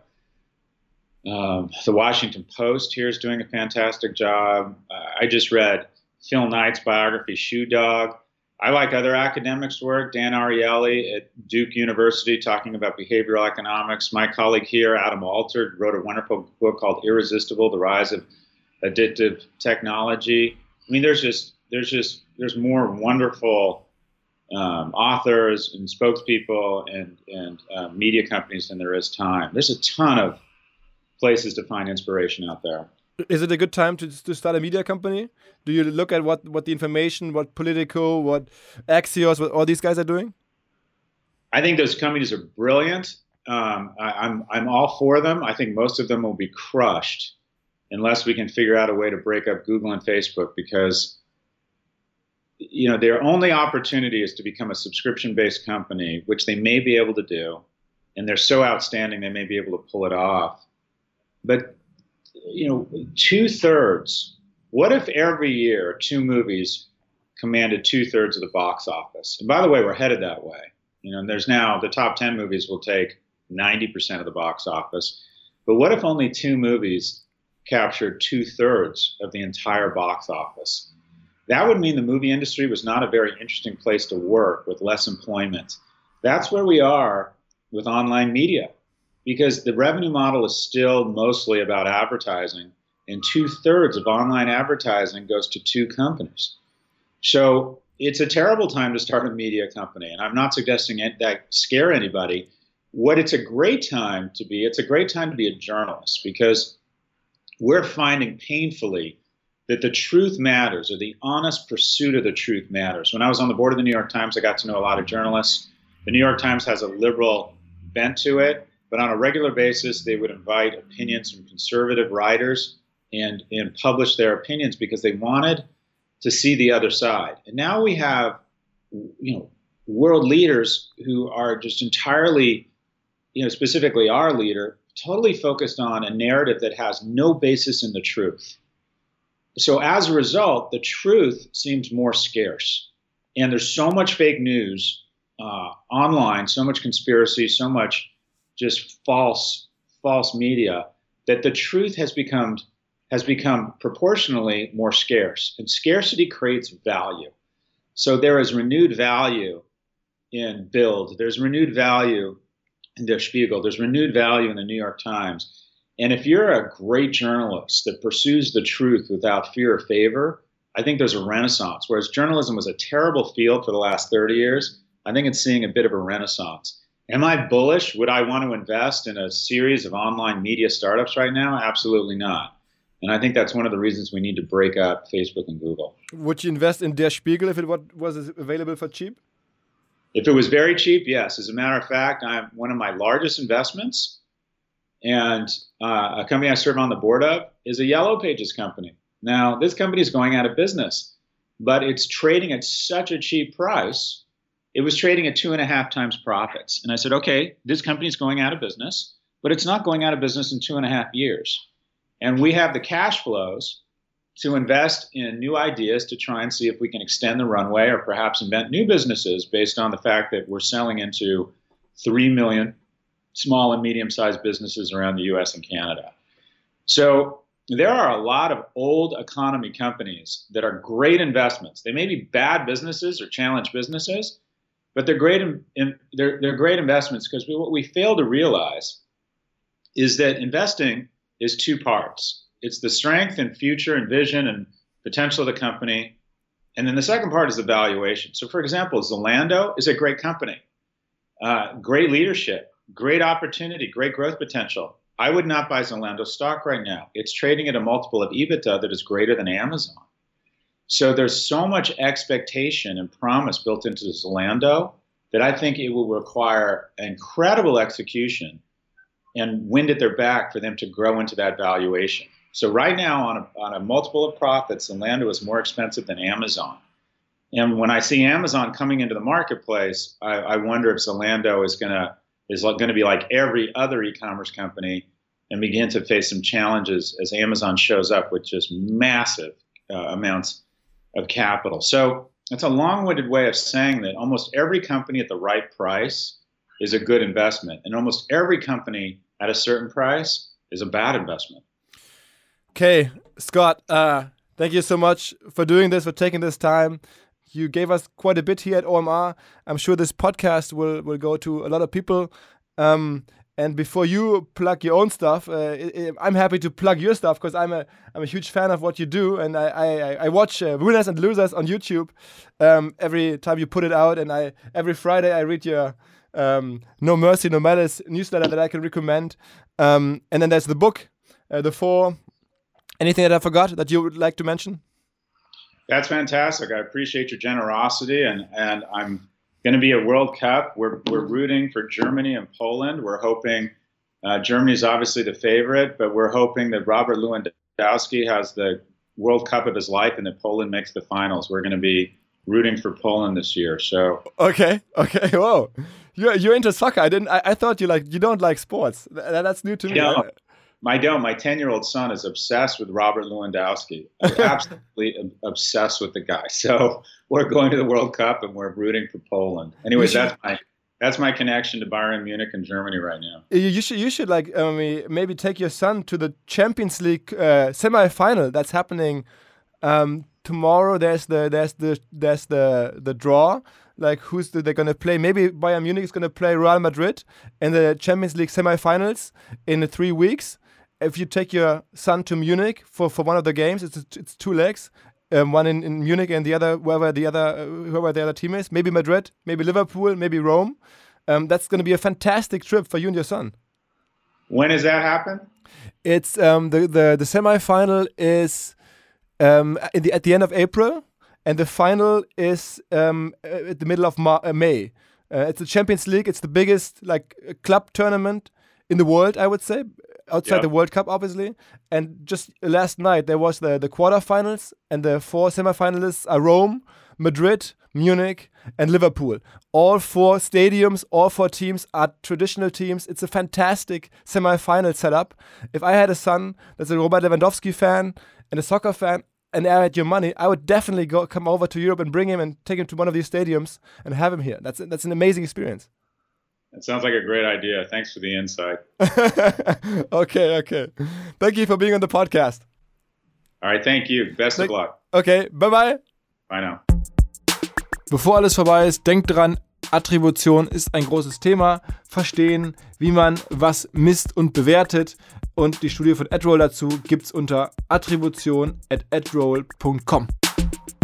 um, the Washington Post here is doing a fantastic job. Uh, I just read Phil Knight's biography, Shoe Dog. I like other academics' work. Dan Ariely at Duke University talking about behavioral economics. My colleague here, Adam Alter, wrote a wonderful book called Irresistible: The Rise of Addictive Technology. I mean, there's just there's just there's more wonderful um, authors and spokespeople and and uh, media companies than there is time. There's a ton of places to find inspiration out there. Is it a good time to to start a media company? Do you look at what, what the information, what Politico, what Axios, what all these guys are doing? I think those companies are brilliant. Um, I, I'm I'm all for them. I think most of them will be crushed unless we can figure out a way to break up Google and Facebook, because, you know, their only opportunity is to become a subscription-based company, which they may be able to do, and they're so outstanding they may be able to pull it off. But, you know, two thirds. What if every year two movies commanded two thirds of the box office. And by the way, we're headed that way. You know, and there's now the top ten movies will take ninety percent of the box office. But what if only two movies captured two thirds of the entire box office? That would mean the movie industry was not a very interesting place to work with less employment. That's where we are with online media, because the revenue model is still mostly about advertising, and two thirds of online advertising goes to two companies. So it's a terrible time to start a media company, and I'm not suggesting it, that scare anybody. What it's a great time to be, it's a great time to be a journalist, because we're finding painfully that the truth matters, or the honest pursuit of the truth matters. When I was on the board of the New York Times, I got to know a lot of journalists. The New York Times has a liberal bent to it, but on a regular basis, they would invite opinions from conservative writers and, and publish their opinions because they wanted to see the other side. And now we have, you know, world leaders who are just entirely, you know, specifically our leader, totally focused on a narrative that has no basis in the truth. So as a result, the truth seems more scarce. And there's so much fake news uh, online, so much conspiracy, so much just false, false media, that the truth has become has become proportionally more scarce, and scarcity creates value. So there is renewed value in Bild, there's renewed value in Der Spiegel, there's renewed value in the New York Times. And if you're a great journalist that pursues the truth without fear or favor, I think there's a renaissance. Whereas journalism was a terrible field for the last thirty years, I think it's seeing a bit of a renaissance. Am I bullish? Would I want to invest in a series of online media startups right now? Absolutely not. And I think that's one of the reasons we need to break up Facebook and Google. Would you invest in Der Spiegel if it was available for cheap? If it was very cheap, yes. As a matter of fact, I'm one of my largest investments, and uh, a company I serve on the board of is a Yellow Pages company. Now, this company is going out of business, but it's trading at such a cheap price. It was trading at two and a half times profits. And I said, okay, this company is going out of business, but it's not going out of business in two and a half years. And we have the cash flows to invest in new ideas to try and see if we can extend the runway or perhaps invent new businesses based on the fact that we're selling into three million small and medium-sized businesses around the U S and Canada. So there are a lot of old economy companies that are great investments. They may be bad businesses or challenged businesses, but they're great, in, in, they're, they're great investments because we, what we fail to realize is that investing is two parts. It's the strength and future and vision and potential of the company. And then the second part is the valuation. So for example, Zalando is a great company, uh, great leadership, great opportunity, great growth potential. I would not buy Zalando stock right now. It's trading at a multiple of EBITDA that is greater than Amazon. So there's so much expectation and promise built into Zalando that I think it will require incredible execution and wind at their back for them to grow into that valuation. So right now, on a, on a multiple of profits, Zalando is more expensive than Amazon. And when I see Amazon coming into the marketplace, I, I wonder if Zalando is going to is going to be like every other e-commerce company and begin to face some challenges as Amazon shows up with just massive uh, amounts of capital. So it's a long-winded way of saying that almost every company at the right price is a good investment, and almost every company at a certain price is a bad investment. Okay, Scott, uh, thank you so much for doing this, for taking this time. You gave us quite a bit here at O M R. I'm sure this podcast will, will go to a lot of people. Um, and before you plug your own stuff, uh, it, it, I'm happy to plug your stuff because I'm a I'm a huge fan of what you do, and I I, I watch uh, Winners and Losers on YouTube um, every time you put it out, and I every Friday I read your um, No Mercy, No Malice newsletter that I can recommend. Um, and then there's the book, uh, the four. Anything that I forgot that you would like to mention? That's fantastic. I appreciate your generosity, and, and I'm going to be at World Cup. We're we're rooting for Germany and Poland. We're hoping uh, Germany is obviously the favorite, but we're hoping that Robert Lewandowski has the World Cup of his life and that Poland makes the finals. We're going to be rooting for Poland this year. So okay, okay, whoa, you're you're into soccer. I didn't. I, I thought you like you don't like sports. That, that's new to me. No. My don't. My ten-year-old son is obsessed with Robert Lewandowski. I'm absolutely obsessed with the guy. So we're going to the World Cup and we're rooting for Poland. Anyways, that's my that's my connection to Bayern Munich and Germany right now. You should you should like um, maybe take your son to the Champions League uh, semi-final that's happening um, tomorrow. There's the there's the there's the the draw. Like who's the, they're gonna play? Maybe Bayern Munich is gonna play Real Madrid in the Champions League semi-finals in three weeks. If you take your son to Munich for, for one of the games, it's it's two legs, um, one in, in Munich and the other wherever the other uh, whoever the other team is. Maybe Madrid, maybe Liverpool, maybe Rome. Um, that's going to be a fantastic trip for you and your son. When does that happen? It's um, the the the semi-final is um, in the, at the end of April, and the final is um, at the middle of Ma- uh, May. Uh, it's the Champions League. It's the biggest like club tournament in the world, I would say. Outside yeah. the World Cup, obviously. And just last night, there was the, the quarterfinals, and the four semifinalists are Rome, Madrid, Munich, and Liverpool. All four stadiums, all four teams are traditional teams. It's a fantastic semifinal setup. If I had a son that's a Robert Lewandowski fan and a soccer fan, and I had your money, I would definitely go come over to Europe and bring him and take him to one of these stadiums and have him here. That's that's an amazing experience. That sounds like a great idea. Thanks for the insight. okay, okay. Thank you for being on the podcast. All right, thank you. Best thank- of luck. Okay, bye-bye. Bye now. Bevor alles vorbei ist, denkt dran, Attribution ist ein großes Thema. Verstehen, wie man was misst und bewertet. Und die Studie von AdRoll dazu gibt's unter attribution at adroll punkt com.